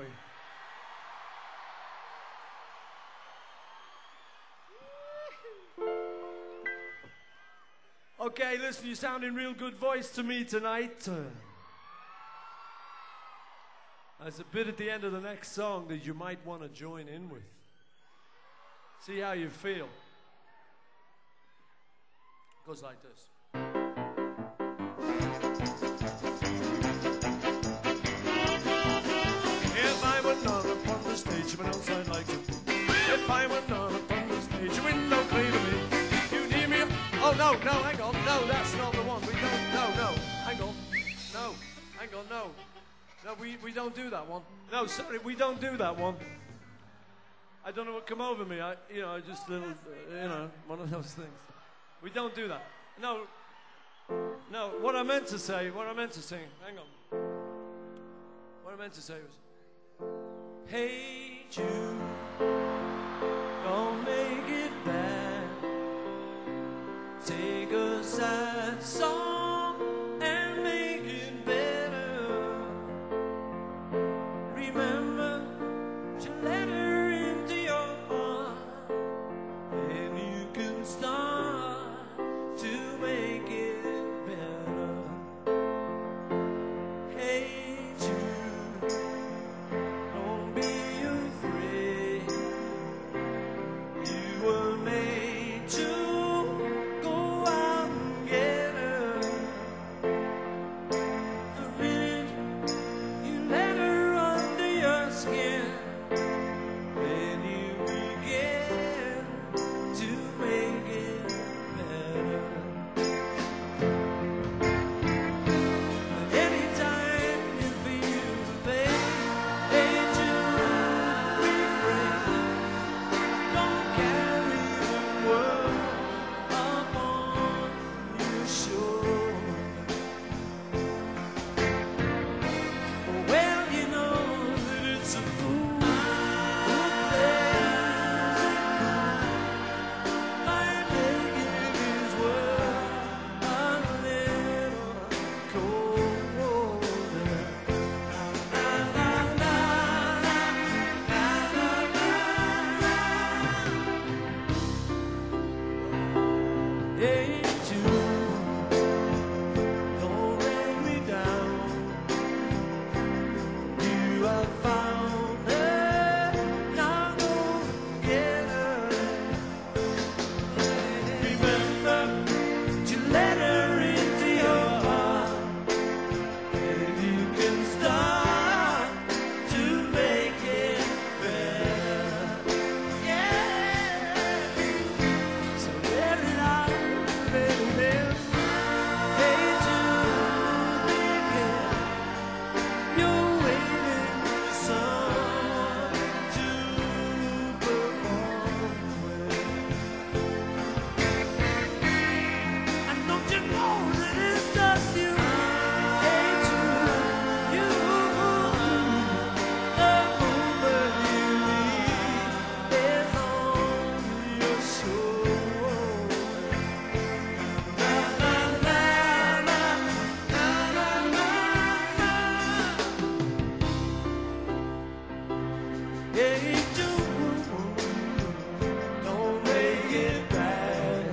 Okay, listen, you're sounding real good voice to me tonight. Uh, there's a bit at the end of the next song that you might want to join in with. See how you feel. It goes like this. If I were not upon the stage, you would not sound like you. If I were not upon the stage, you wouldn't know clear to me. You need me. Oh no, no, hang on. No, that's not the one. We don't. No, no, hang on. No, hang on. No, no, we we don't do that one. No, sorry, we don't do that one. I don't know what come over me. I, you know, just a little, uh, you know, one of those things. We don't do that. No, no. What I meant to say, what I meant to sing. Hang on. What I meant to say was, hey Jude, don't make it bad. Take a sad song and make it better. Remember to let her start to make it better. Hey Jude, don't be afraid. Hey, Jude, don't make it right.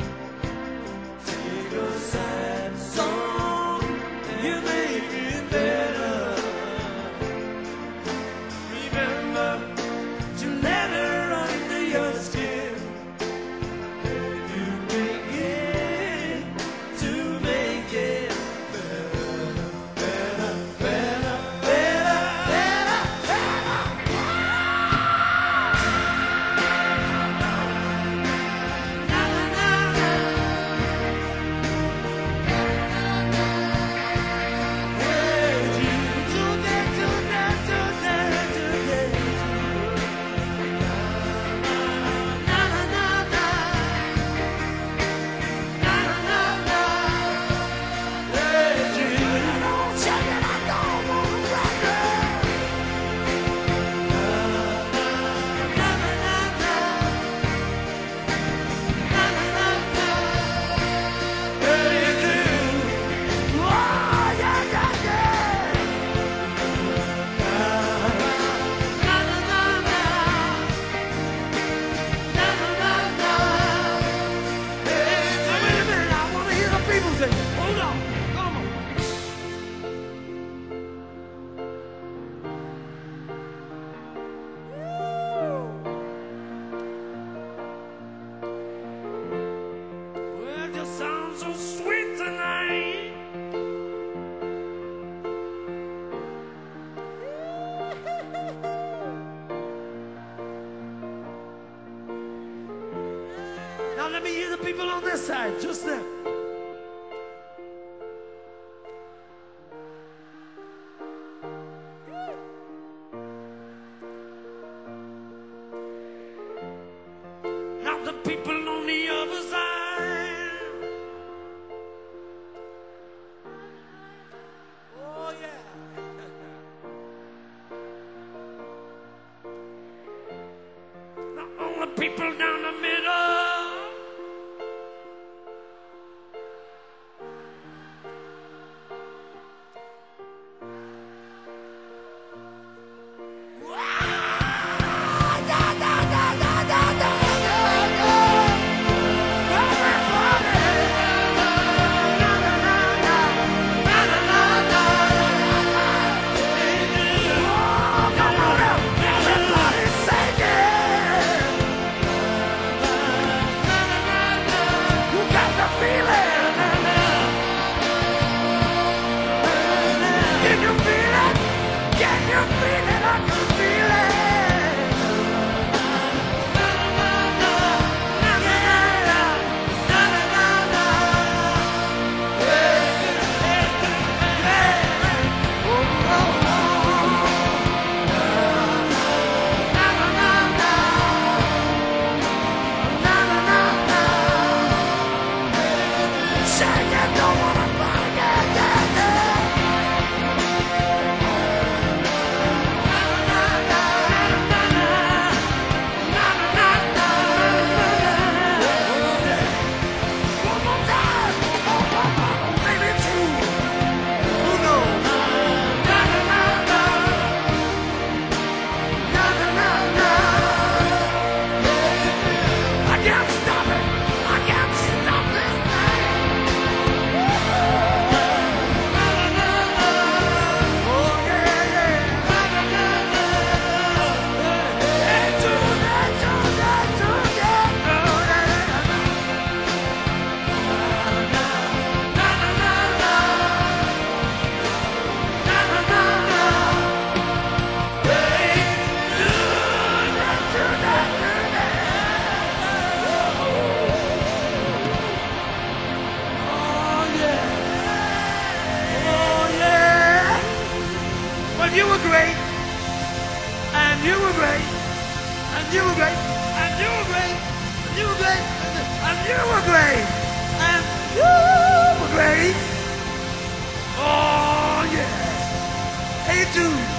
Take a sad song, you make it better. Remember to let her under your skin. You make it to make it better, better, better, better, better, better. Na na na na. Hey, you today, today, today, today. Na na na na. Na na na na. Hey, you check it out, don't wanna rock it. Na na na na. Na na na na. Hey, you. Oh, yeah, yeah, yeah. Na na na na. Na na na na. Hey, wait a minute, I wanna hear the people say, hold on, come on. Well, it just sounds so sweet tonight. Now let me hear the people on this side, just them. Now the people on the other side. Oh yeah. Now all the people down the middle. But you were great, and you were great, and you were great, and you were great, and you were great, and you were great, and you were great. Oh yeah. Hey dude.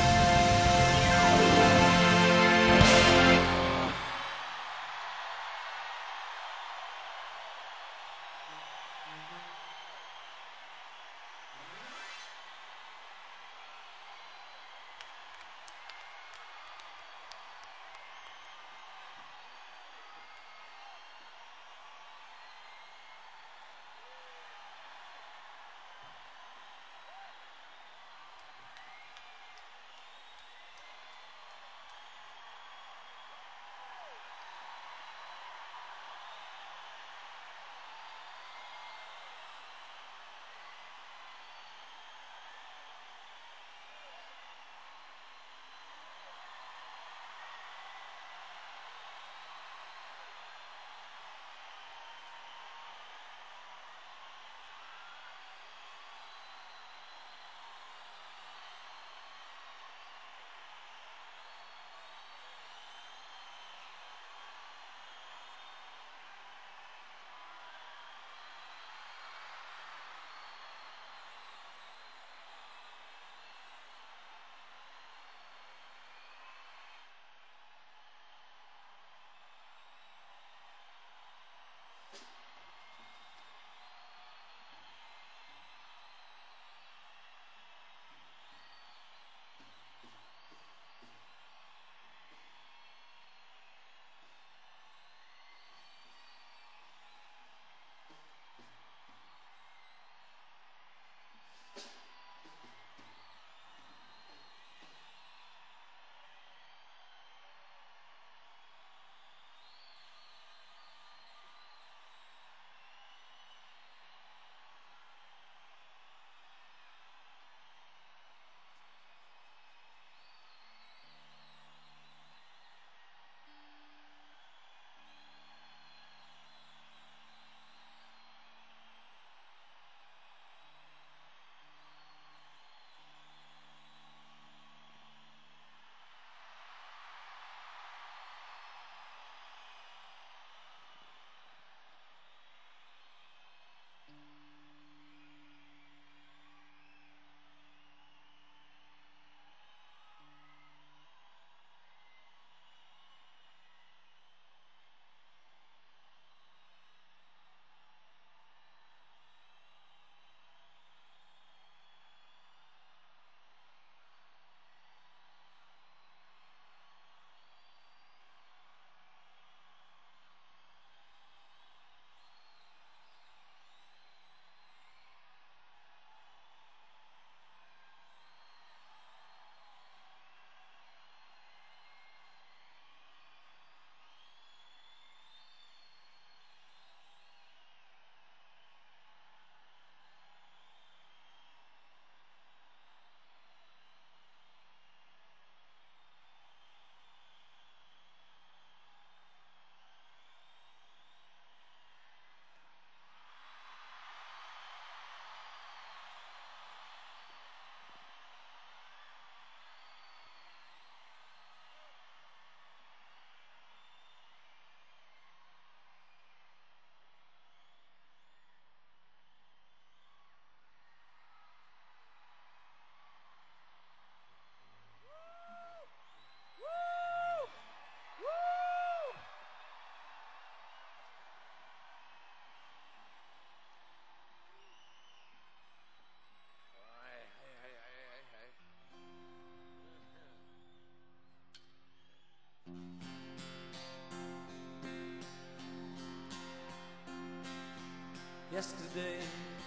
yesterday.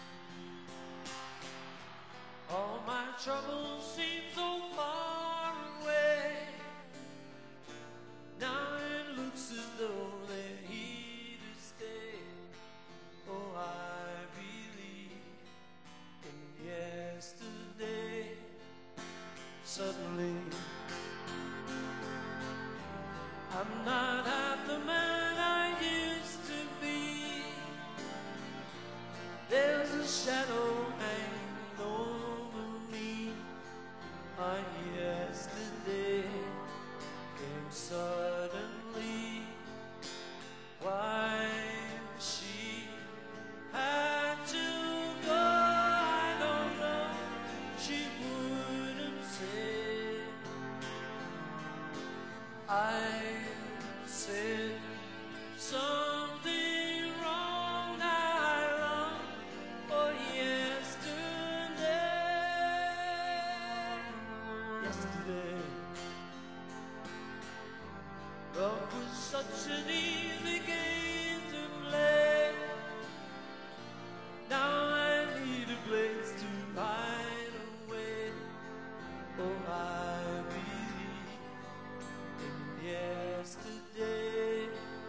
All my troubles seem so far away. Now it looks as though they're here to stay. Oh, I believe in yesterday. Suddenly I'm not half the man I used to be. There's a shadow hanging over me. My yesterday came suddenly. Why she had to go, I don't know. She wouldn't say. I said something wrong. I long for yesterday. Yesterday, love was such an easy game to play. Now I need a place to hide away. Oh, I believe in yesterday.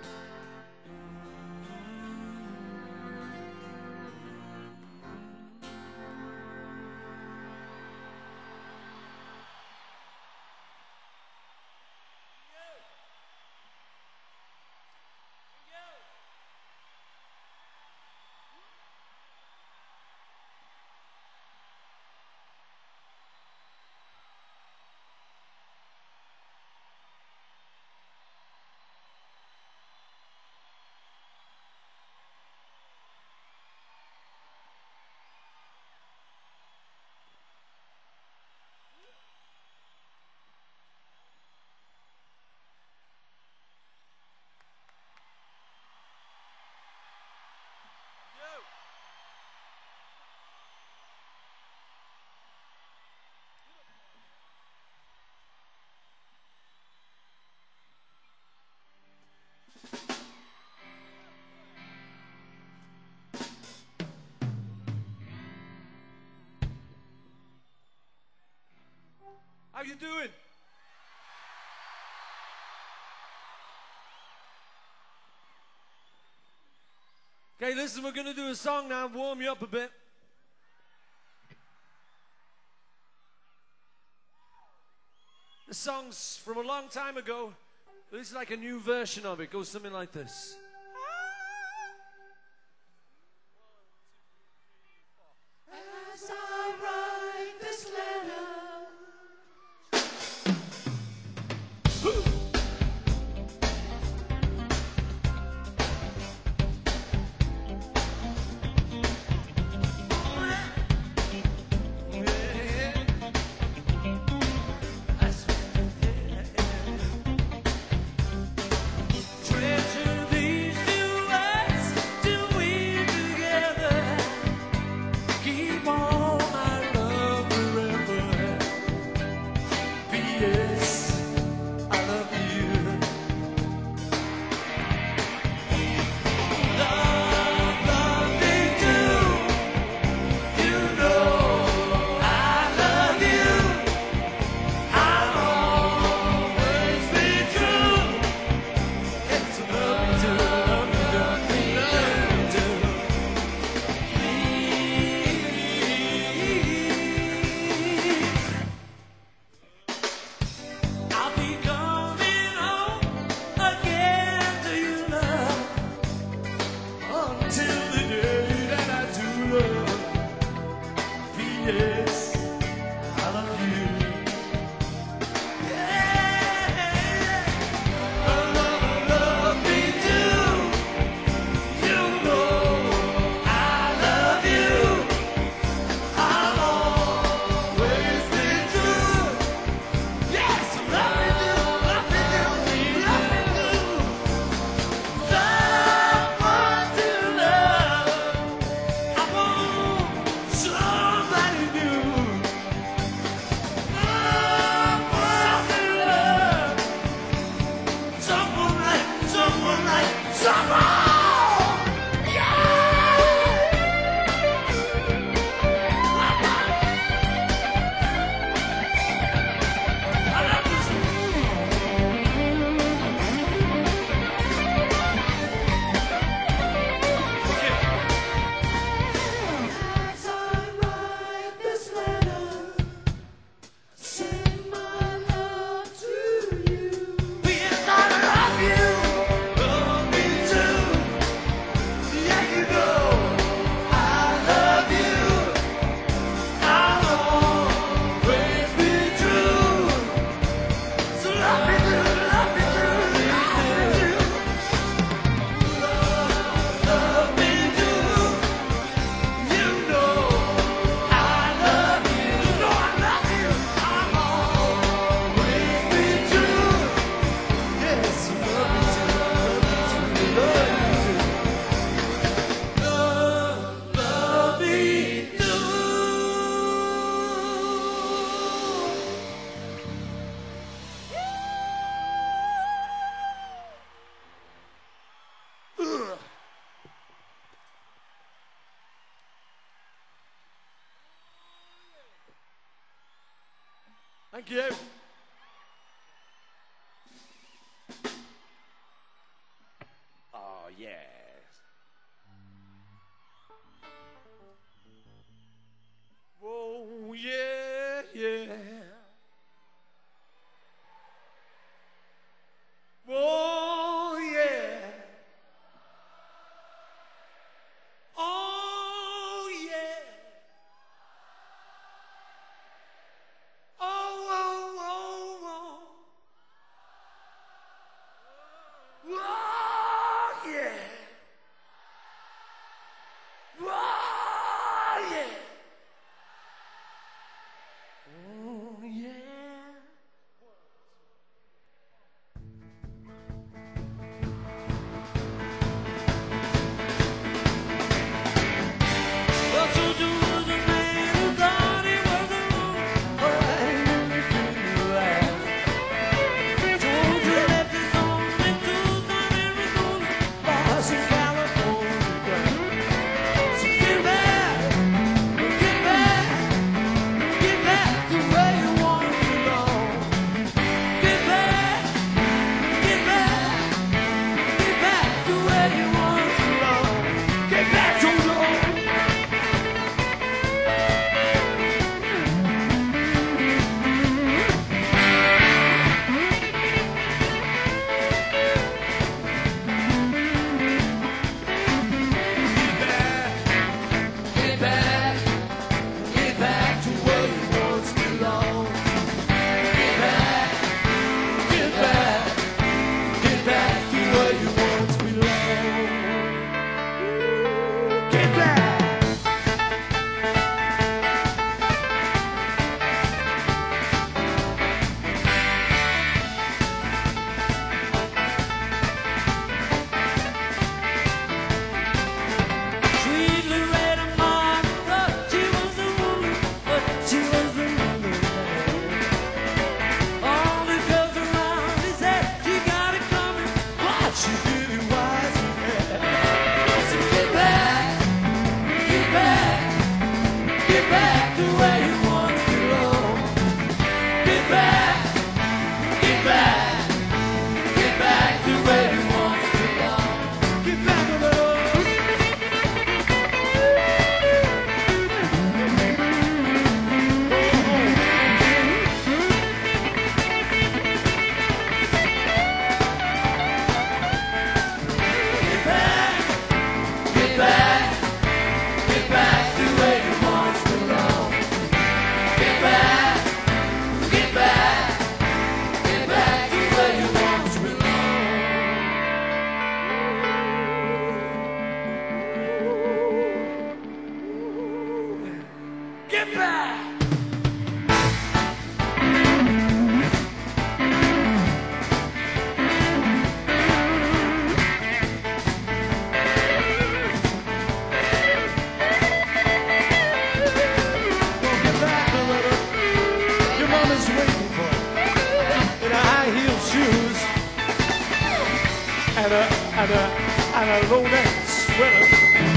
How you doing? Okay, listen, we're going to do a song now, warm you up a bit. The song's from a long time ago. This is like a new version of it. It goes something like this. As I write this letter, Treasure these Thank you. Oh, yes. Oh, yeah, yeah. Oh, yeah. Oh, yeah. Oh, oh, oh, oh. Oh, yeah. Oh, yeah. Oh, yeah. Well, Georgia was a man who thought he was alone, but he really couldn't last. Georgia left his home in Tucson, Arizona, for some California ground. So get back, get back, get back to where you once belonged. Get back, get back, get back to where you once belonged. Get back, Georgia. Get back, get back to where you once belonged. Get back, get back, get back to where you once belonged. Get back. Sweet Loretta Martha, she was a woman, but she was a woman. All the girls around, they said she got it coming, but she did it wise and bad. So get back, get back, get back to where you once belonged. Get back, get back, get back to where you once belonged. Get back to the Get back, get back, get back to where you once belonged. Get back, get back, get back to where you once belonged. Get back. Get back, Loretta. Your mama's waiting for you in her high-heeled shoes and a and a and a low-neck sweater.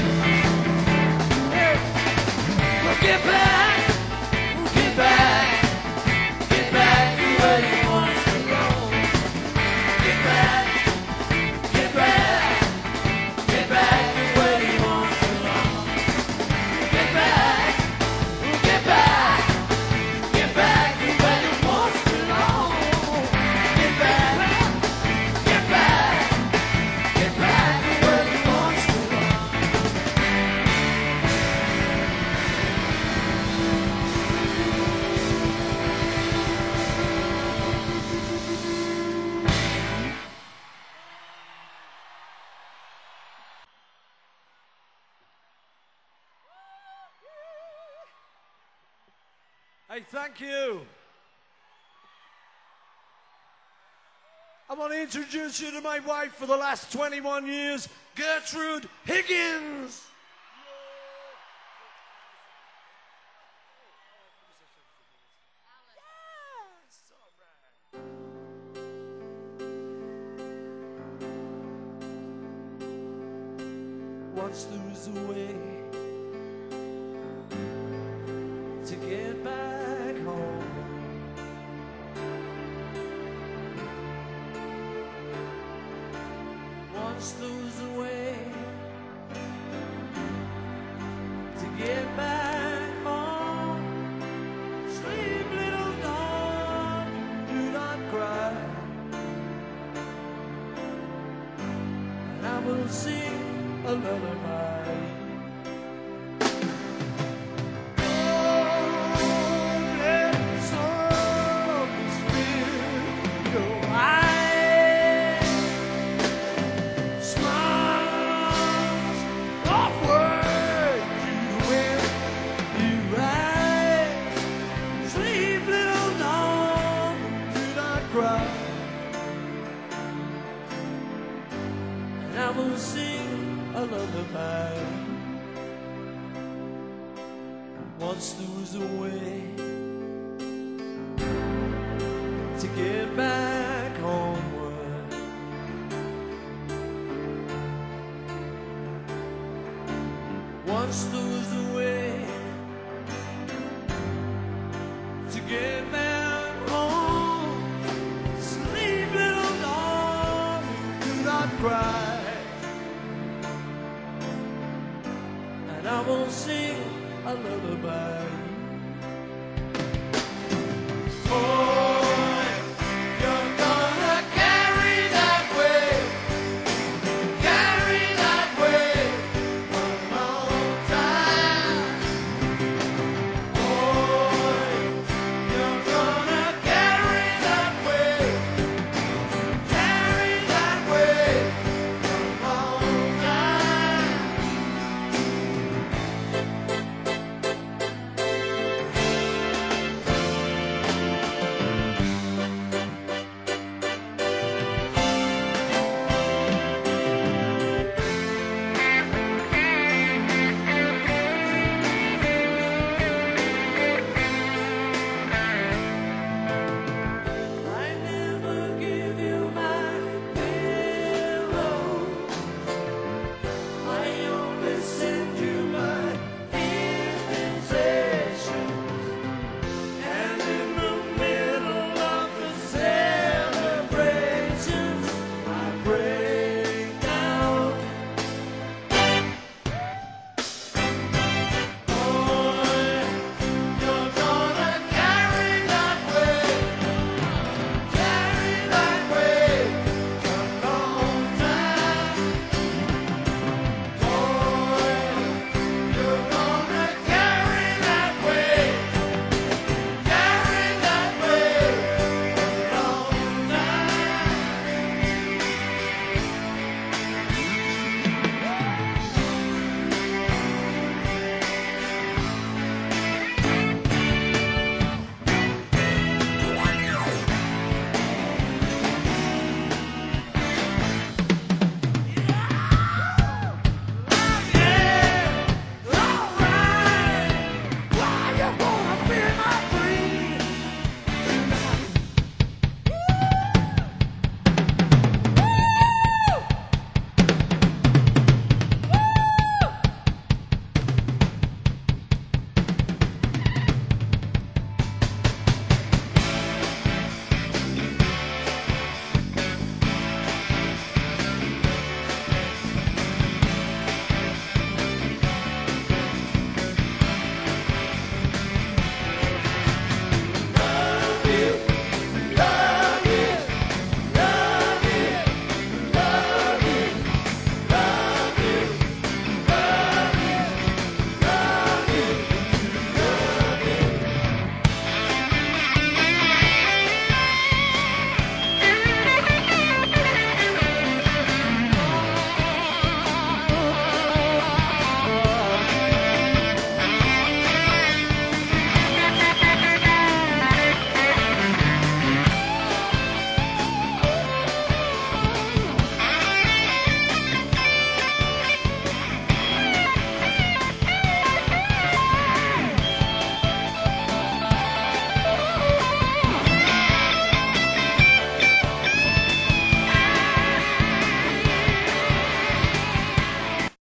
Hey. Well, get back, get back, get back to where you once belonged. Get back, get back, get back to where you once belonged. Get back, get back, get back to where you once belonged. Get back, get back, get back to where you once belonged. Hey, thank you. I want to introduce you to my wife for the last twenty-one years, Gertrude Higgins. Once there was a way to get back home, once lose the way to get back home. Sleep, little dawn, do not cry, and I will sing a lullaby. I will sing a lullaby. Once lose the way to get back homeward. Once lose the way